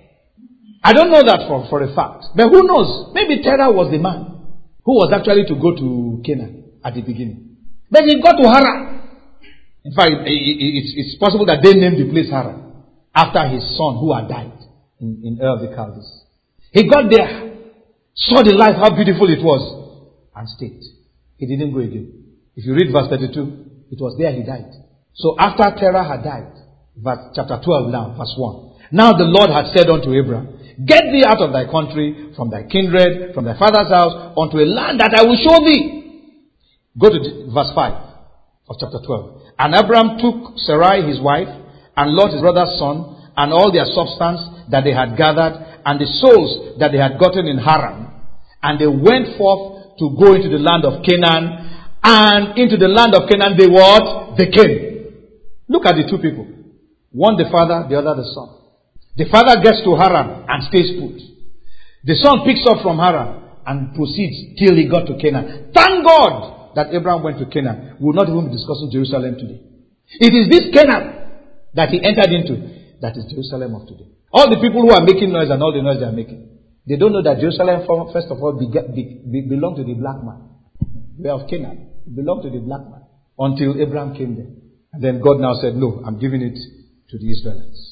I don't know that for a fact. But who knows? Maybe Terah was the man who was actually to go to Canaan at the beginning. But he got to Haran. In fact, it's possible that they named the place Haran after his son who had died in Ur of the Chaldees. He got there, saw the life, how beautiful it was, and stayed. He didn't go again. If you read verse 32, it was there he died. So after Terah had died, chapter 12 now, verse 1. Now the Lord had said unto Abraham, get thee out of thy country, from thy kindred, from thy father's house, unto a land that I will show thee. Go to verse 5 of chapter 12. And Abraham took Sarai his wife, and Lot his brother's son, and all their substance that they had gathered, and the souls that they had gotten in Haran. And they went forth to go into the land of Canaan. And into the land of Canaan they what? They came. Look at the two people. One the father, the other the son. The father gets to Haran and stays put. The son picks up from Haran and proceeds till he got to Canaan. Thank God that Abraham went to Canaan. We will not even be discussing Jerusalem today. It is this Canaan that he entered into that is Jerusalem of today. All the people who are making noise and all the noise they are making, they don't know that Jerusalem, first of all, belonged to the black man. Way of Canaan. It belonged to the black man. Until Abraham came there. And then God now said, no, I'm giving it to the Israelites.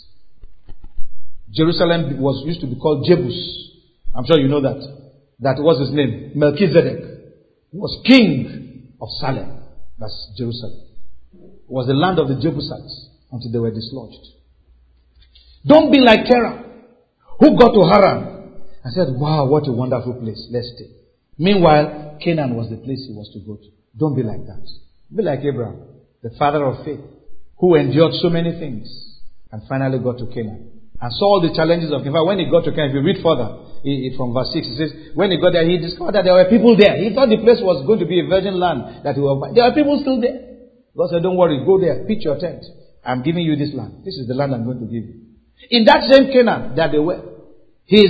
Jerusalem used to be called Jebus. I'm sure you know that. That was his name. Melchizedek. He was king of Salem. That's Jerusalem. It was the land of the Jebusites until they were dislodged. Don't be like Terah, who got to Haran and said, wow, what a wonderful place. Let's stay. Meanwhile, Canaan was the place he was to go to. Don't be like that. Be like Abraham, the father of faith, who endured so many things and finally got to Canaan. And saw all the challenges of, in fact, when he got to Canaan, if you read further, from verse 6, it says, when he got there, he discovered that there were people there. He thought the place was going to be a virgin land that he was buying. There are people still there. God said, don't worry, go there, pitch your tent. I'm giving you this land. This is the land I'm going to give you. In that same Canaan that they were, his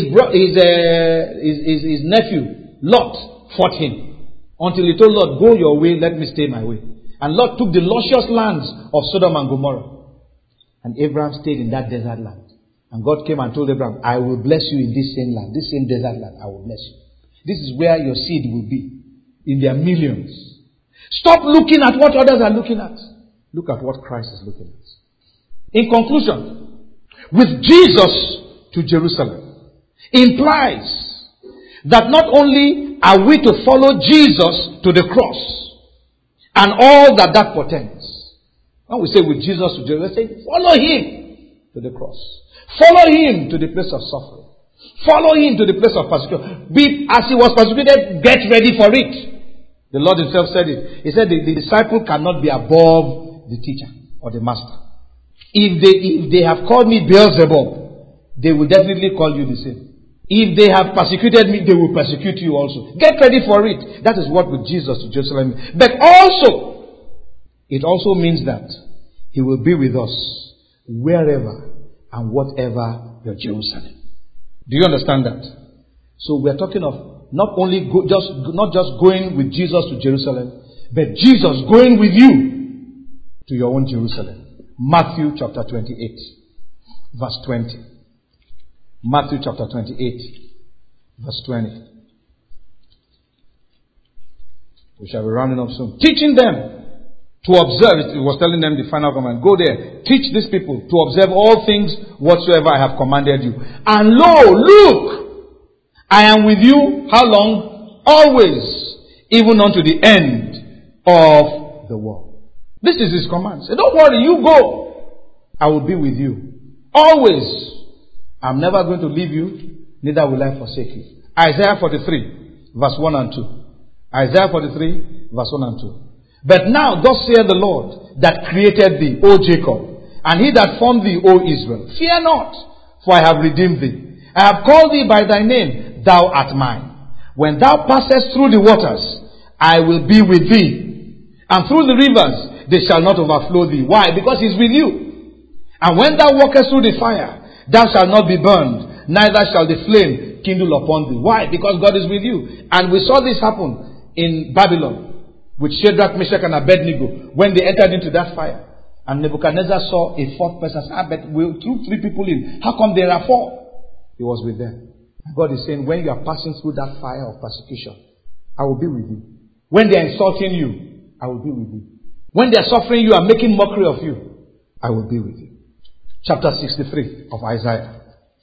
nephew, Lot, fought him. Until he told Lot, go your way, let me stay my way. And Lot took the luscious lands of Sodom and Gomorrah. And Abraham stayed in that desert land. And God came and told Abraham, I will bless you in this same land, this same desert land, I will bless you. This is where your seed will be, in their millions. Stop looking at what others are looking at. Look at what Christ is looking at. In conclusion, with Jesus to Jerusalem implies that not only are we to follow Jesus to the cross and all that that portends. When we say with Jesus to Jerusalem, we say follow him to the cross. Follow him to the place of suffering. Follow him to the place of persecution. As he was persecuted, get ready for it. The Lord himself said it. He said the disciple cannot be above the teacher or the master. If they have called me Beelzebub, they will definitely call you the same. If they have persecuted me, they will persecute you also. Get ready for it. That is what with Jesus to Jerusalem. But also, it also means that he will be with us wherever and whatever your Jerusalem. Do you understand that? So we are talking of not just going with Jesus to Jerusalem, but Jesus going with you to your own Jerusalem. Matthew chapter 28, verse 20. Matthew chapter 28, verse 20. We shall be rounding up soon. Teaching them to observe, it was telling them the final command. Go there, teach these people to observe all things whatsoever I have commanded you. And lo, look, I am with you, how long? Always, even unto the end of the world. This is his command. Say, don't worry, you go. I will be with you. Always. I'm never going to leave you, neither will I forsake you. Isaiah 43, verse 1 and 2. Isaiah 43, verse 1 and 2. But now, thus saith the Lord that created thee, O Jacob, and he that formed thee, O Israel. Fear not, for I have redeemed thee. I have called thee by thy name, thou art mine. When thou passest through the waters, I will be with thee. And through the rivers, they shall not overflow thee. Why? Because he's with you. And when thou walkest through the fire, thou shalt not be burned, neither shall the flame kindle upon thee. Why? Because God is with you. And we saw this happen in Babylon with Shadrach, Meshach, and Abednego when they entered into that fire. And Nebuchadnezzar saw a fourth person. But we threw 3 people in. How come there are 4? He was with them. God is saying, when you are passing through that fire of persecution, I will be with you. When they are insulting you, I will be with you. When they are suffering you and making mockery of you, I will be with you. Chapter 63 of Isaiah.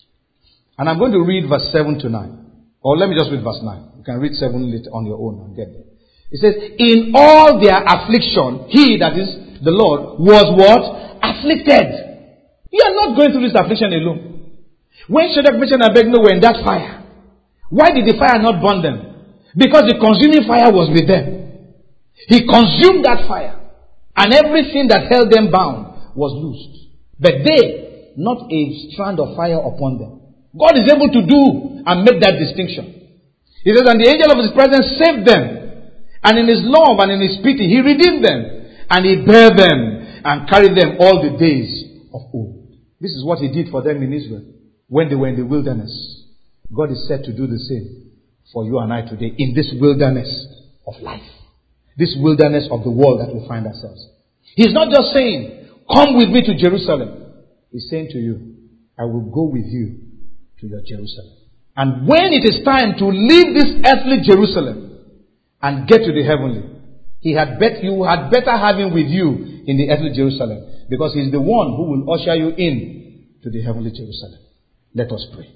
And I'm going to read verse 7 to 9. Or let me just read verse 9. You can read 7 later on your own and get there. It says, in all their affliction, he, that is the Lord, was what? Afflicted. You are not going through this affliction alone. When Shadrach, Meshach, and Abednego were in that fire, why did the fire not burn them? Because the consuming fire was with them. He consumed that fire. And everything that held them bound was loosed. But they, not a strand of fire upon them. God is able to do and make that distinction. He says, and the angel of his presence saved them. And in his love and in his pity, he redeemed them. And he bare them and carried them all the days of old. This is what he did for them in Israel when they were in the wilderness. God is said to do the same for you and I today in this wilderness of life. This wilderness of the world that we find ourselves. He's not just saying, come with me to Jerusalem. He's saying to you, I will go with you to your Jerusalem. And when it is time to leave this earthly Jerusalem and get to the heavenly, you had better have him with you in the earthly Jerusalem, because he's the one who will usher you in to the heavenly Jerusalem. Let us pray.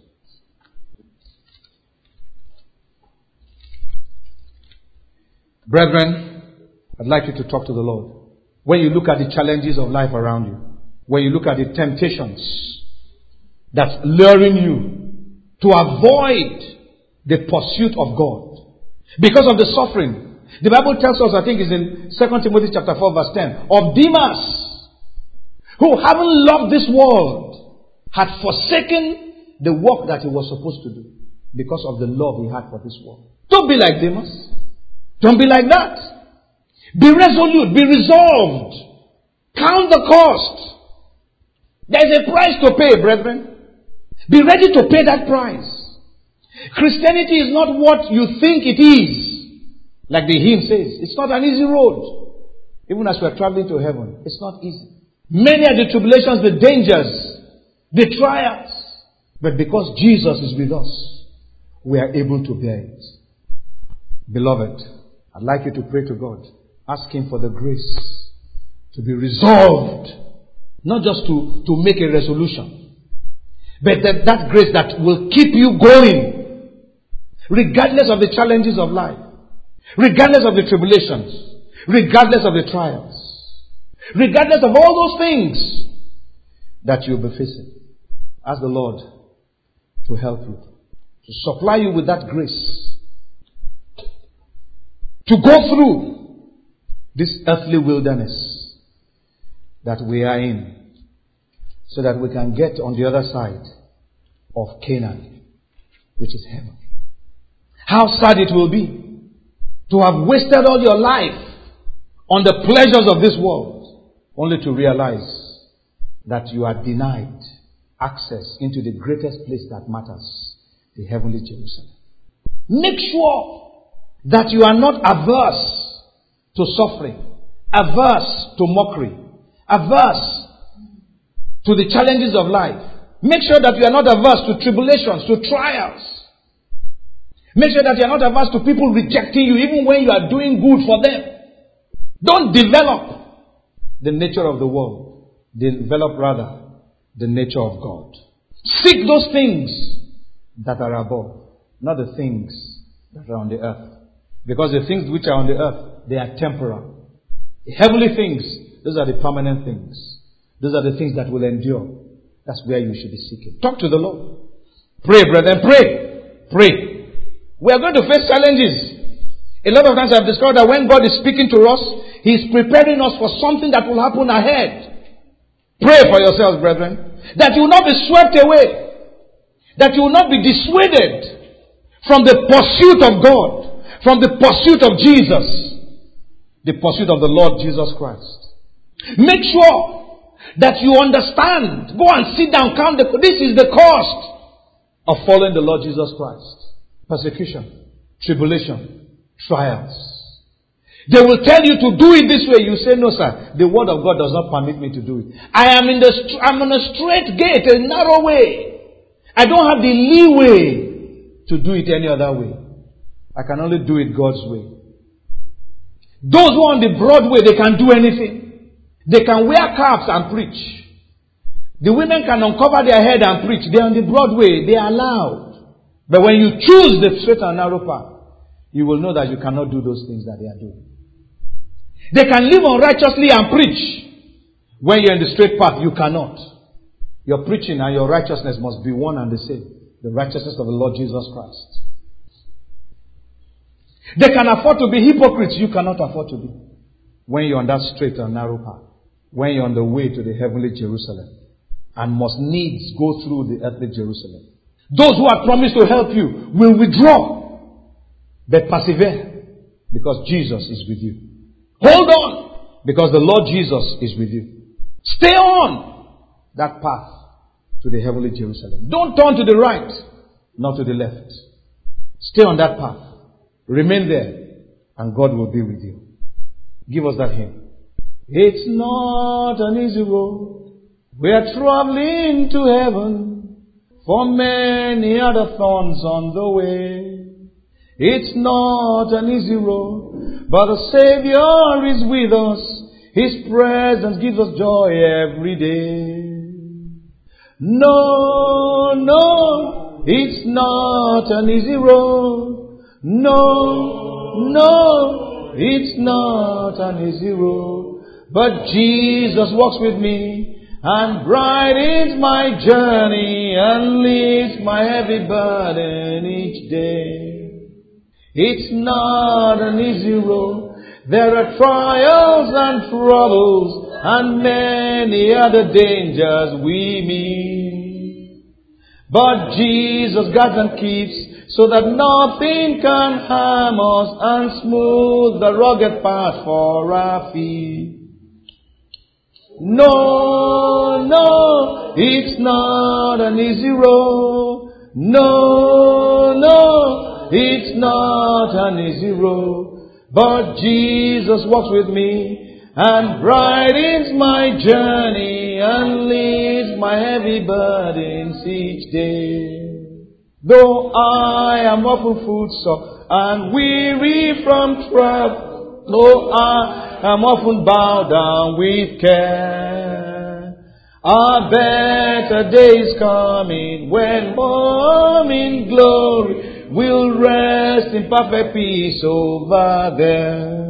Brethren, I'd like you to talk to the Lord. When you look at the challenges of life around you, when you look at the temptations that's luring you to avoid the pursuit of God because of the suffering. The Bible tells us, I think it's in 2 Timothy chapter 4 verse 10, of Demas, who having loved this world, had forsaken the work that he was supposed to do because of the love he had for this world. Don't be like Demas. Don't be like that. Be resolute. Be resolved. Count the cost. There is a price to pay, brethren. Be ready to pay that price. Christianity is not what you think it is. Like the hymn says, it's not an easy road. Even as we are traveling to heaven, it's not easy. Many are the tribulations, the dangers, the trials. But because Jesus is with us, we are able to bear it. Beloved, I'd like you to pray to God. Ask him for the grace to be resolved Not just to make a resolution. But that grace that will keep you going. Regardless of the challenges of life. Regardless of the tribulations. Regardless of the trials. Regardless of all those things that you'll be facing. Ask the Lord to help you. To supply you with that grace. To go through this earthly wilderness that we are in. So that we can get on the other side of Canaan, which is heaven. How sad it will be to have wasted all your life on the pleasures of this world, only to realize that you are denied access into the greatest place that matters, the heavenly Jerusalem. Make sure that you are not averse to suffering, averse to mockery, averse to the challenges of life. Make sure that you are not averse to tribulations, to trials. Make sure that you are not averse to people rejecting you even when you are doing good for them. Don't develop the nature of the world. Develop rather the nature of God. Seek those things that are above, not the things that are on the earth. Because the things which are on the earth, they are temporal. The heavenly things, those are the permanent things. Those are the things that will endure. That's where you should be seeking. Talk to the Lord. Pray, brethren. Pray. Pray. We are going to face challenges. A lot of times I've discovered that when God is speaking to us, He is preparing us for something that will happen ahead. Pray for yourselves, brethren. That you will not be swept away. That you will not be dissuaded from the pursuit of God. From the pursuit of Jesus. The pursuit of the Lord Jesus Christ. Make sure that you understand. Go and sit down, count this is the cost of following the Lord Jesus Christ. Persecution, tribulation, trials. They will tell you to do it this way. You say, no sir, the word of God does not permit me to do it. I'm on a straight gate, a narrow way. I don't have the leeway to do it any other way. I can only do it God's way. Those who are on the broad way, they can do anything. They can wear caps and preach. The women can uncover their head and preach. They are on the broad way. They are allowed. But when you choose the straight and narrow path, you will know that you cannot do those things that they are doing. They can live unrighteously and preach. When you're in the straight path, you cannot. Your preaching and your righteousness must be one and the same. The righteousness of the Lord Jesus Christ. They can afford to be hypocrites. You cannot afford to be. When you're on that straight and narrow path. When you're on the way to the heavenly Jerusalem. And must needs go through the earthly Jerusalem. Those who have promised to help you will withdraw. But persevere. Because Jesus is with you. Hold on. Because the Lord Jesus is with you. Stay on that path to the heavenly Jerusalem. Don't turn to the right. Not to the left. Stay on that path. Remain there. And God will be with you. Give us that hymn. It's not an easy road. We are traveling to heaven. For many are the thorns on the way. It's not an easy road. But the Savior is with us. His presence gives us joy every day. No, no, it's not an easy road. No, no, it's not an easy road. But Jesus walks with me and brightens my journey and lifts my heavy burden each day. It's not an easy road. There are trials and troubles and many other dangers we meet. But Jesus guides and keeps so that nothing can harm us and smooth the rugged path for our feet. No, no, it's not an easy road. No, no, it's not an easy road. But Jesus walks with me and brightens my journey and lifts my heavy burdens each day. Though I am often footsore and weary from travel, though I am often bowed down with care, A better day is coming when morning glory will rest in perfect peace over there.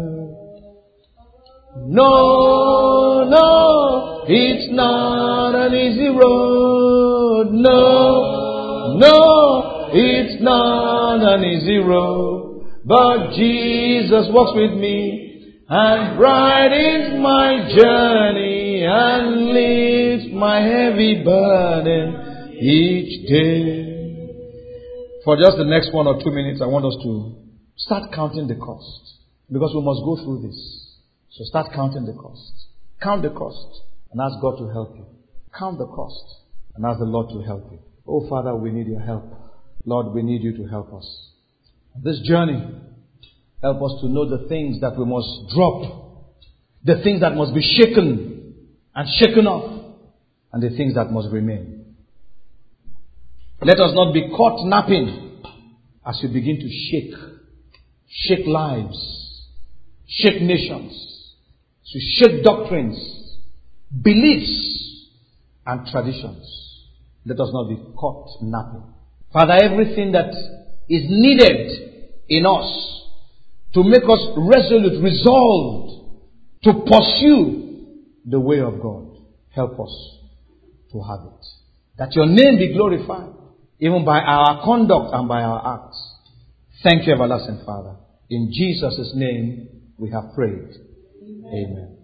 No, no, it's not an easy road. No, no, it's not an easy road. But Jesus walks with me and brightens my journey and lifts my heavy burden each day. For just the next 1 or 2 minutes, I want us to start counting the cost, because we must go through this. So start counting the cost. Count the cost and ask God to help you. Count the cost and ask the Lord to help you. Oh Father, we need your help. Lord, we need you to help us. This journey, help us to know the things that we must drop, the things that must be shaken and shaken off, and the things that must remain. Let us not be caught napping as we begin to shake lives, shake nations, to shake doctrines, beliefs, and traditions. Let us not be caught napping. Father, everything that is needed in us to make us resolute, resolved to pursue the way of God, help us to have it. That your name be glorified, even by our conduct and by our acts. Thank you, everlasting Father. In Jesus' name we have prayed. Amen.